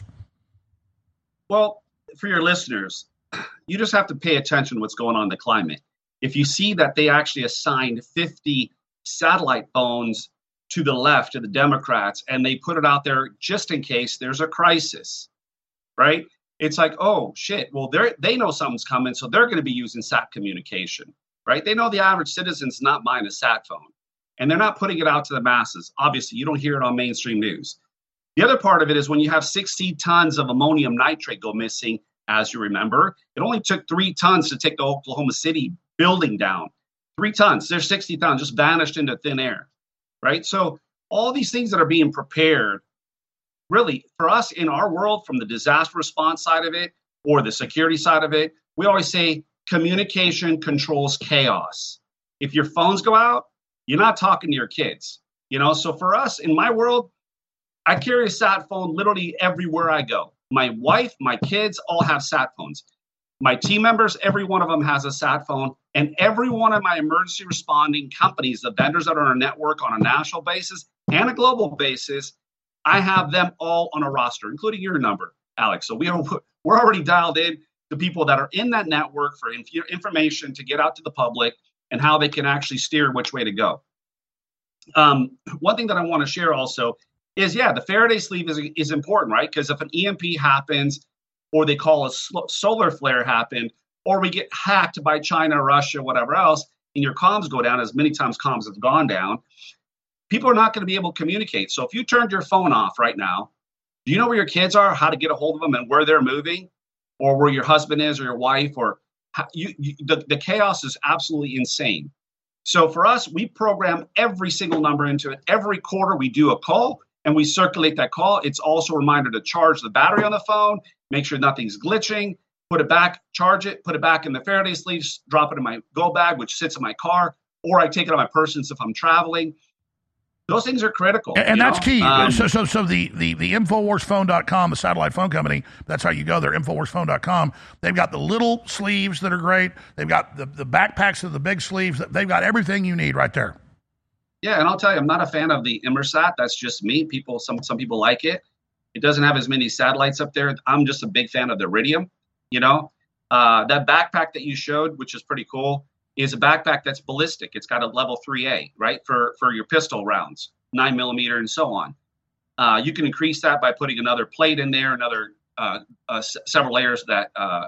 Well, for your listeners, you just have to pay attention to what's going on in the climate. If you see that they actually assigned fifty satellite phones to the left, to the Democrats, and they put it out there just in case there's a crisis, right? It's like, oh, shit, well, they they know something's coming, so they're going to be using sat communication, right? They know the average citizen's not buying a sat phone, and they're not putting it out to the masses. Obviously, you don't hear it on mainstream news. The other part of it is when you have sixty tons of ammonium nitrate go missing, as you remember, it only took three tons to take the Oklahoma City building down. Three tons, there's sixty tons, just vanished into thin air, right? So all these things that are being prepared, really, for us in our world, from the disaster response side of it or the security side of it, we always say communication controls chaos. If your phones go out, you're not talking to your kids, you know? So for us, in my world, I carry a sat phone literally everywhere I go. My wife, my kids all have sat phones. My team members, every one of them has a sat phone. And every one of my emergency responding companies, the vendors that are on our network on a national basis and a global basis, I have them all on a roster, including your number, Alex. So we are, we're already dialed in to people that are in that network for inf- information to get out to the public and how they can actually steer which way to go. Um, one thing that I want to share also is, yeah, the Faraday sleeve is, is important, right? Because if an E M P happens, or they call a sl- solar flare happened, or we get hacked by China, Russia, whatever else, and your comms go down, as many times comms have gone down, people are not going to be able to communicate. So if you turned your phone off right now, do you know where your kids are, how to get a hold of them, and where they're moving, or where your husband is, or your wife, or how, you, you, the, the chaos is absolutely insane. So for us, we program every single number into it. Every quarter, we do a call, and we circulate that call. It's also a reminder to charge the battery on the phone, make sure nothing's glitching, put it back, charge it, put it back in the Faraday sleeve, drop it in my go bag, which sits in my car, or I take it on my person if I'm traveling. Those things are critical. And, and that's know? key. Um, so so so the, the, the Infowars Phone dot com, the satellite phone company, that's how you go there, Infowars Phone dot com. They've got the little sleeves that are great. They've got the, the backpacks of the big sleeves. They've got everything you need right there. Yeah, and I'll tell you, I'm not a fan of the Inmarsat. That's just me. People, some some people like it. It doesn't have as many satellites up there. I'm just a big fan of the Iridium. You know, uh, that backpack that you showed, which is pretty cool, is a backpack that's ballistic. It's got a level three A, right, for for your pistol rounds, nine millimeter, and so on. Uh, you can increase that by putting another plate in there, another uh, uh, s- several layers of that uh,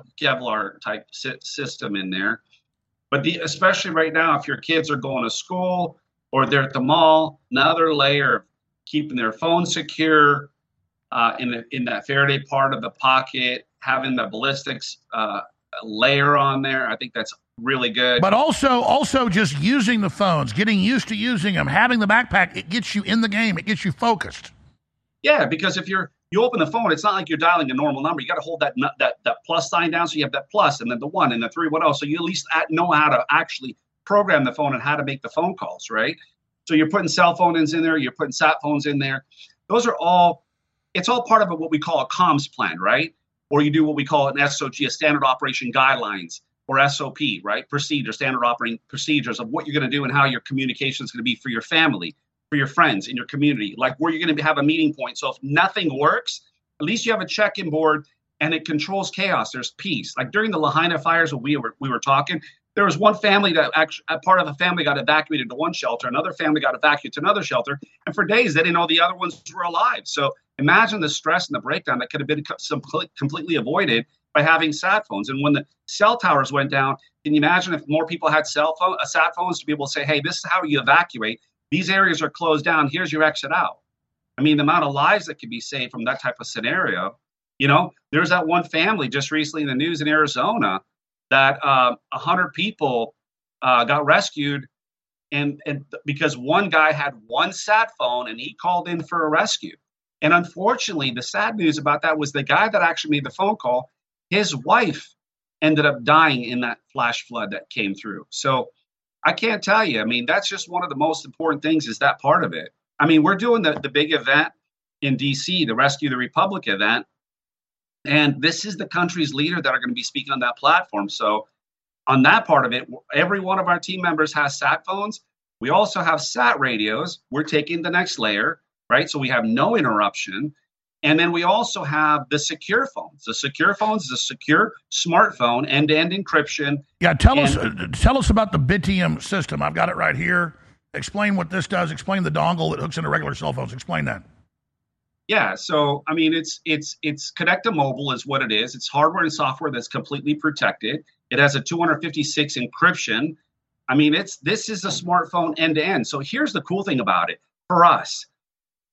Kevlar type si- system in there. But the, especially right now, if your kids are going to school or they're at the mall, another layer of keeping their phone secure uh, in the, in that Faraday part of the pocket, having the ballistics uh, layer on there. I think that's really good. But also, also just using the phones, getting used to using them, having the backpack, it gets you in the game. It gets you focused. Yeah, because if you're you open the phone, it's not like you're dialing a normal number. You got to hold that that that plus sign down, so you have that plus, and then the one and the three, what else? So you at least know how to actually program the phone and how to make the phone calls, right? So you're putting cell phones in there, you're putting sat phones in there. Those are all, it's all part of a, what we call a comms plan, right? Or you do what we call an S O G, a standard operation guidelines, or S O P, right? Procedure, standard operating procedures of what you're going to do and how your communication is going to be for your family, for your friends in your community, like where you're going to have a meeting point. So if nothing works, at least you have a check-in board and it controls chaos. There's peace. Like during the Lahaina fires when we were we were talking, there was one family that actually, a part of the family got evacuated to one shelter, another family got evacuated to another shelter, and for days they didn't know the other ones were alive. So imagine the stress and the breakdown that could have been some completely avoided by having sat phones. And when the cell towers went down, can you imagine if more people had cell phone, uh, sat phones to be able to say, hey, this is how you evacuate. These areas are closed down. Here's your exit out. I mean, the amount of lives that could be saved from that type of scenario. You know, there's that one family just recently in the news in Arizona that uh, one hundred people uh, got rescued and, and because one guy had one sat phone and he called in for a rescue. And unfortunately, the sad news about that was the guy that actually made the phone call, his wife ended up dying in that flash flood that came through. So I can't tell you. I mean, that's just one of the most important things is that part of it. I mean, we're doing the, the big event in D C, the Rescue the Republic event. And this is the country's leader that are going to be speaking on that platform. So on that part of it, every one of our team members has sat phones. We also have sat radios. We're taking the next layer, right? So we have no interruption. And then we also have the secure phones. The secure phones is a secure smartphone, end-to-end encryption. Yeah, tell and, us uh, tell us about the Bitium system. I've got it right here. Explain what this does. Explain the dongle that hooks into regular cell phones. Explain that. Yeah, so I mean, it's it's it's Connecta Mobile is what it is. It's hardware and software that's completely protected. It has a two fifty-six encryption. I mean, it's this is a smartphone end-to-end. So here's the cool thing about it for us.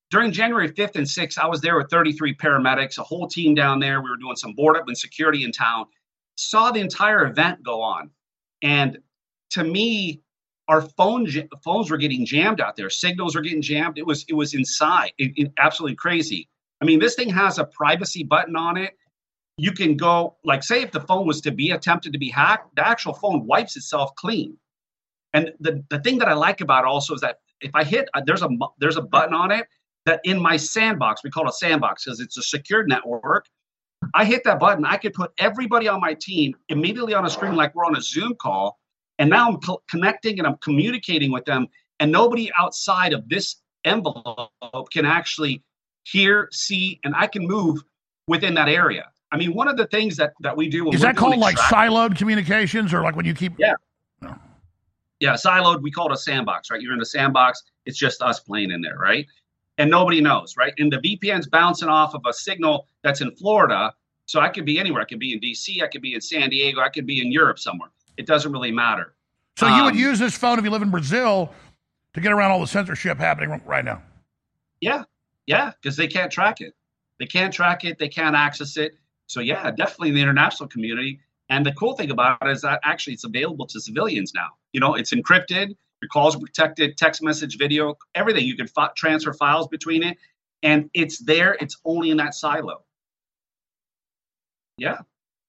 during January fifth and sixth, I was there with thirty-three paramedics, a whole team down there. We were doing some board up and security in town, saw the entire event go on. And to me, our phone phones were getting jammed out there. Signals were getting jammed. It was it was inside, it, it, absolutely crazy. I mean, this thing has a privacy button on it. You can go, like, say if the phone was to be attempted to be hacked, the actual phone wipes itself clean. And the, the thing that I like about it also is that if I hit, there's a there's a button on it that in my sandbox, we call it a sandbox because it's a secured network. I hit that button, I could put everybody on my team immediately on a screen like we're on a Zoom call. And now I'm co- connecting and I'm communicating with them. And nobody outside of this envelope can actually hear, see, and I can move within that area. I mean, one of the things that, that we do... When Is we're that called like extract- siloed communications or like when you keep... Yeah. No. Yeah, siloed, we call it a sandbox, right? You're in a sandbox. It's just us playing in there, right? And nobody knows, right? And the V P N's bouncing off of a signal that's in Florida. So I could be anywhere. I could be in D C. I could be in San Diego. I could be in Europe somewhere. It doesn't really matter. So um, you would use this phone if you live in Brazil to get around all the censorship happening right now? Yeah, yeah, because they can't track it. They can't track it. They can't access it. So yeah, definitely in the international community. And the cool thing about it is that actually it's available to civilians now. You know, it's encrypted. Your calls are protected, text message, video, everything. You can fi- transfer files between it. And it's there. It's only in that silo. Yeah.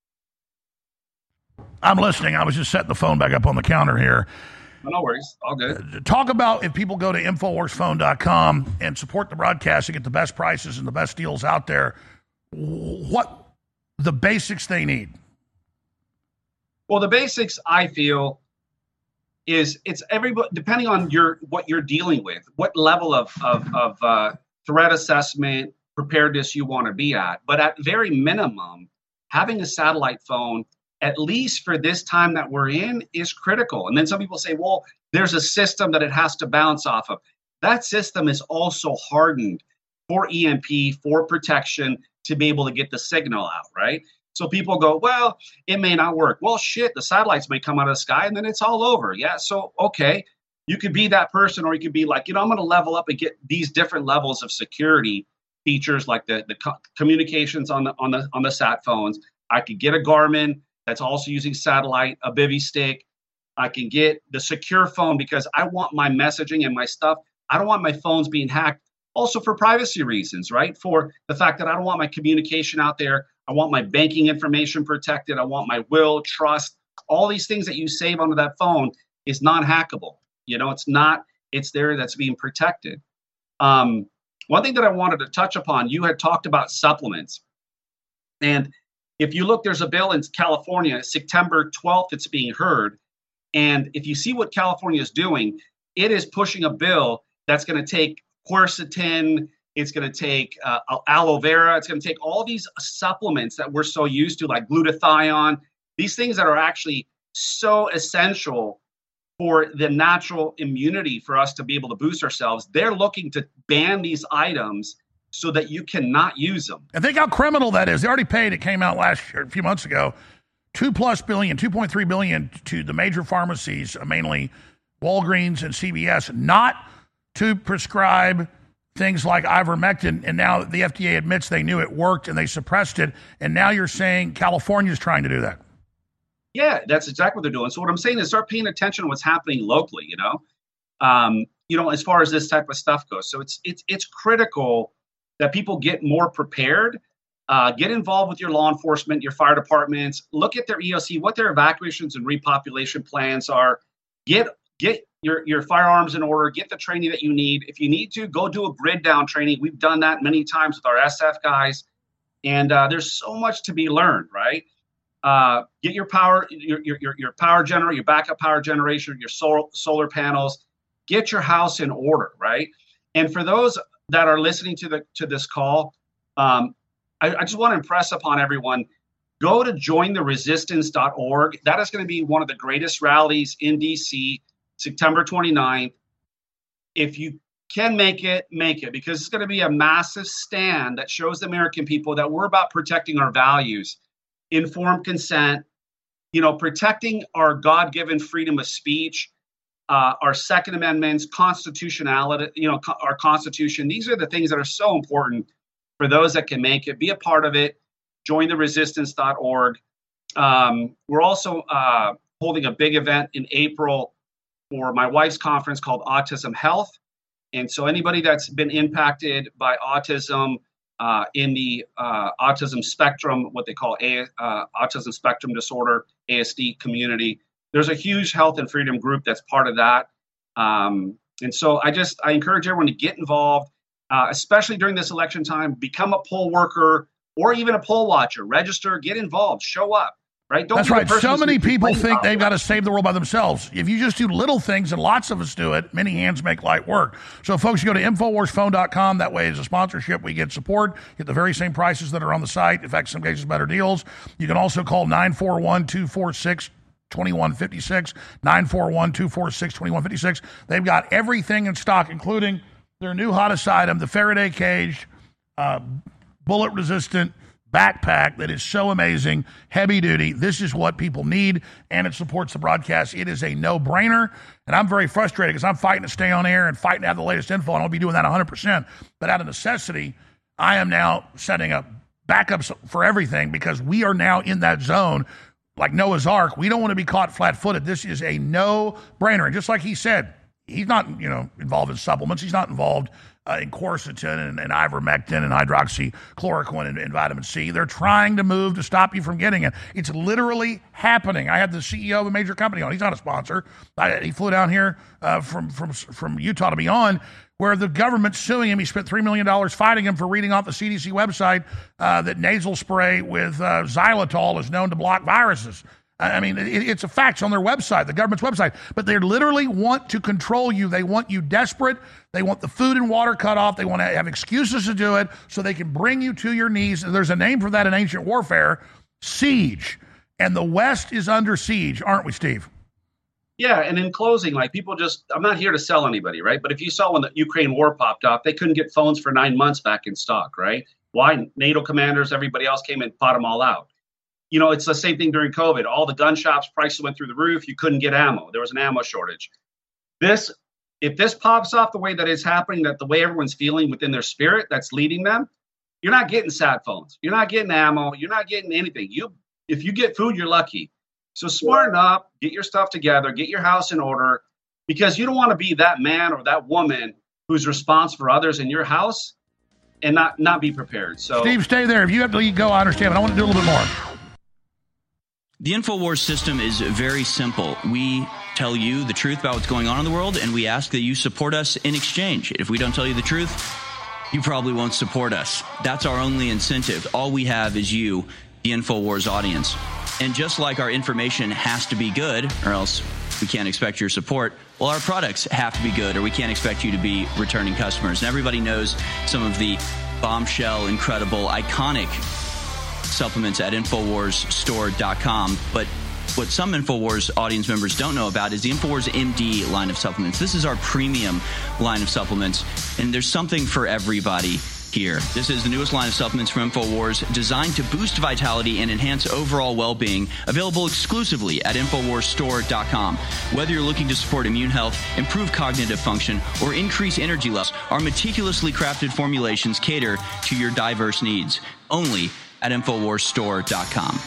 I'm listening. I was just setting the phone back up on the counter here. No worries. All good. Talk about if people go to infowars phone dot com and support the broadcast and get the best prices and the best deals out there, what the basics they need. Well, the basics, I feel, is it's everybody, depending on your what you're dealing with, what level of, of, of uh, threat assessment, preparedness you want to be at. But at very minimum, having a satellite phone, at least for this time that we're in, is critical. And then some people say, well, there's a system that it has to bounce off of. That system is also hardened for E M P, for protection, to be able to get the signal out, right? So people go, well, it may not work. Well, shit, the satellites may come out of the sky and then it's all over. Yeah, so, okay, you could be that person, or you could be like, you know, I'm going to level up and get these different levels of security features, like the, the co- communications on the on the on the sat phones. I could get a Garmin that's also using satellite, a Bivy stick. I can get the secure phone because I want my messaging and my stuff. I don't want my phones being hacked. Also for privacy reasons, right? For the fact that I don't want my communication out there. I want my banking information protected. I want my will, trust, all these things that you save onto that phone is not hackable. You know, it's not, it's there, that's being protected. Um, one thing that I wanted to touch upon, you had talked about supplements. And if you look, there's a bill in California, September twelfth, it's being heard. And if you see what California is doing, it is pushing a bill that's going to take quercetin, it's going to take uh, aloe vera, it's going to take all these supplements that we're so used to, like glutathione, these things that are actually so essential for the natural immunity for us to be able to boost ourselves. They're looking to ban these items so that you cannot use them. And think how criminal that is. They already paid, it came out last year, a few months ago, two plus billion, two point three billion to the major pharmacies, mainly Walgreens and C V S, not to prescribe things like ivermectin. And now the F D A admits they knew it worked and they suppressed it. And now you're saying California's trying to do that. Yeah, that's exactly what they're doing. So what I'm saying is start paying attention to what's happening locally, you know, um, you know, as far as this type of stuff goes. So it's it's it's critical that people get more prepared, uh, get involved with your law enforcement, your fire departments, look at their E O C, what their evacuations and repopulation plans are, get get your, your firearms in order, get the training that you need. If you need to, go do a grid down training. We've done that many times with our S F guys. And uh, there's so much to be learned, right? Uh, get your power, your, your, your power generator, your backup power generation, your solar, solar panels, get your house in order, right? And for those that are listening to the to this call, um, I, I just want to impress upon everyone, go to join the resistance dot org. That is going to be one of the greatest rallies in D C, September twenty-ninth. If you can make it, make it, because it's going to be a massive stand that shows the American people that we're about protecting our values, informed consent, you know, protecting our God-given freedom of speech, uh, our Second Amendments, constitutionality, you know, co- our Constitution. These are the things that are so important for those that can make it. Be a part of it. Join the resistance dot org. Um, we're also uh, holding a big event in April for my wife's conference called Autism Health. And so anybody that's been impacted by autism uh, in the uh, autism spectrum, what they call a, uh, autism spectrum disorder, A S D community, there's a huge health and freedom group that's part of that. Um, and so I just, I encourage everyone to get involved, uh, especially during this election time. Become a poll worker or even a poll watcher. Register, get involved, show up. Right? Don't That's right. So many people think they've got to save the world by themselves. If you just do little things, and lots of us do it, many hands make light work. So, folks, you go to infowars phone dot com. That way, as a sponsorship, we get support, get the very same prices that are on the site. In fact, some cases, better deals. You can also call nine four one, two four six, two one five six, nine four one, two four six, two one five six. They've got everything in stock, including their new hottest item, the Faraday cage, uh, bullet-resistant backpack that is so amazing, heavy duty. This is what people need, and it supports the broadcast. It is a no-brainer, and I'm very frustrated because I'm fighting to stay on air and fighting to have the latest info, and I'll be doing that one hundred percent. But out of necessity, I am now setting up backups for everything because we are now in that zone like Noah's Ark. We don't want to be caught flat-footed. This is a no-brainer, and just like he said, he's not, you know, involved in supplements. He's not involved Uh, in quercetin and, and ivermectin and hydroxychloroquine and, and vitamin C. They're trying to move to stop you from getting it. It's literally happening. I had the C E O of a major company on. He's not a sponsor. I, he flew down here uh, from, from, from Utah to be on, where the government's suing him. He spent three million dollars fighting him for reading off the C D C website uh, that nasal spray with uh, xylitol is known to block viruses. I mean, it, it's a fact. It's on their website, the government's website. But they literally want to control you. They want you desperate. They want the food and water cut off. They want to have excuses to do it so they can bring you to your knees. There's a name for that in ancient warfare, siege. And the West is under siege, aren't we, Steve? Yeah, and in closing, like people just, I'm not here to sell anybody, right? But if you saw when the Ukraine war popped up, they couldn't get phones for nine months back in stock, right? Why? NATO commanders, everybody else came and fought them all out. You know, it's the same thing during COVID. All the gun shops, prices went through the roof. You couldn't get ammo. There was an ammo shortage. This, if this pops off the way that it's happening, that the way everyone's feeling within their spirit that's leading them, you're not getting sat phones. You're not getting ammo. You're not getting anything. You, if you get food, you're lucky. So smarten up, get your stuff together, get your house in order, because you don't want to be that man or that woman who's responsible for others in your house and not, not be prepared. So Steve, stay there. If you have to go, I understand, but I want to do a little bit more. The InfoWars system is very simple. We tell you the truth about what's going on in the world, and we ask that you support us in exchange. If we don't tell you the truth, you probably won't support us. That's our only incentive. All we have is you, the InfoWars audience. And just like our information has to be good, or else we can't expect your support, well, our products have to be good, or we can't expect you to be returning customers. And everybody knows some of the bombshell, incredible, iconic supplements at infowars store dot com. But what some InfoWars audience members don't know about is the InfoWars M D line of supplements. This is our premium line of supplements, and there's something for everybody here. This is the newest line of supplements from InfoWars, designed to boost vitality and enhance overall well-being, available exclusively at infowars store dot com. Whether you're looking to support immune health, improve cognitive function, or increase energy levels, our meticulously crafted formulations cater to your diverse needs. Only at infowars store dot com.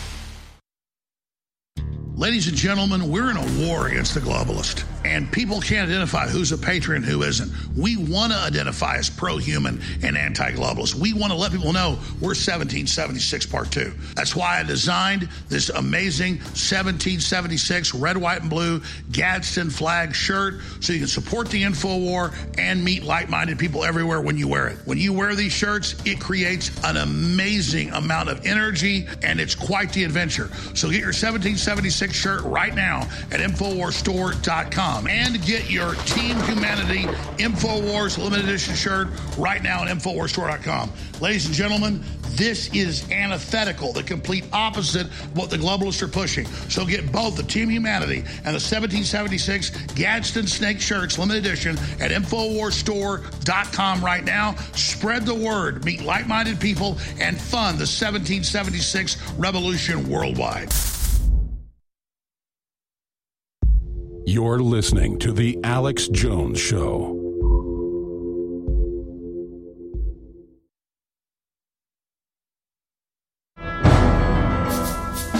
Ladies and gentlemen, we're in a war against the globalist, and people can't identify who's a patriot and who isn't. We want to identify as pro-human and anti-globalist. We want to let people know we're seventeen seventy-six part two. That's why I designed this amazing seventeen seventy-six red, white, and blue Gadsden flag shirt so you can support the InfoWar and meet like-minded people everywhere when you wear it. When you wear these shirts, it creates an amazing amount of energy, and it's quite the adventure. So get your seventeen seventy-six shirt right now at infowars store dot com and get your Team Humanity InfoWars limited edition shirt right now at infowars store dot com. Ladies and gentlemen, this is antithetical, the complete opposite of what the globalists are pushing. So get both the Team Humanity and the seventeen seventy-six Gadsden Snake shirts limited edition at infowars store dot com right now. Spread the word, meet like-minded people, and fund the seventeen seventy-six revolution worldwide. You're listening to The Alex Jones Show.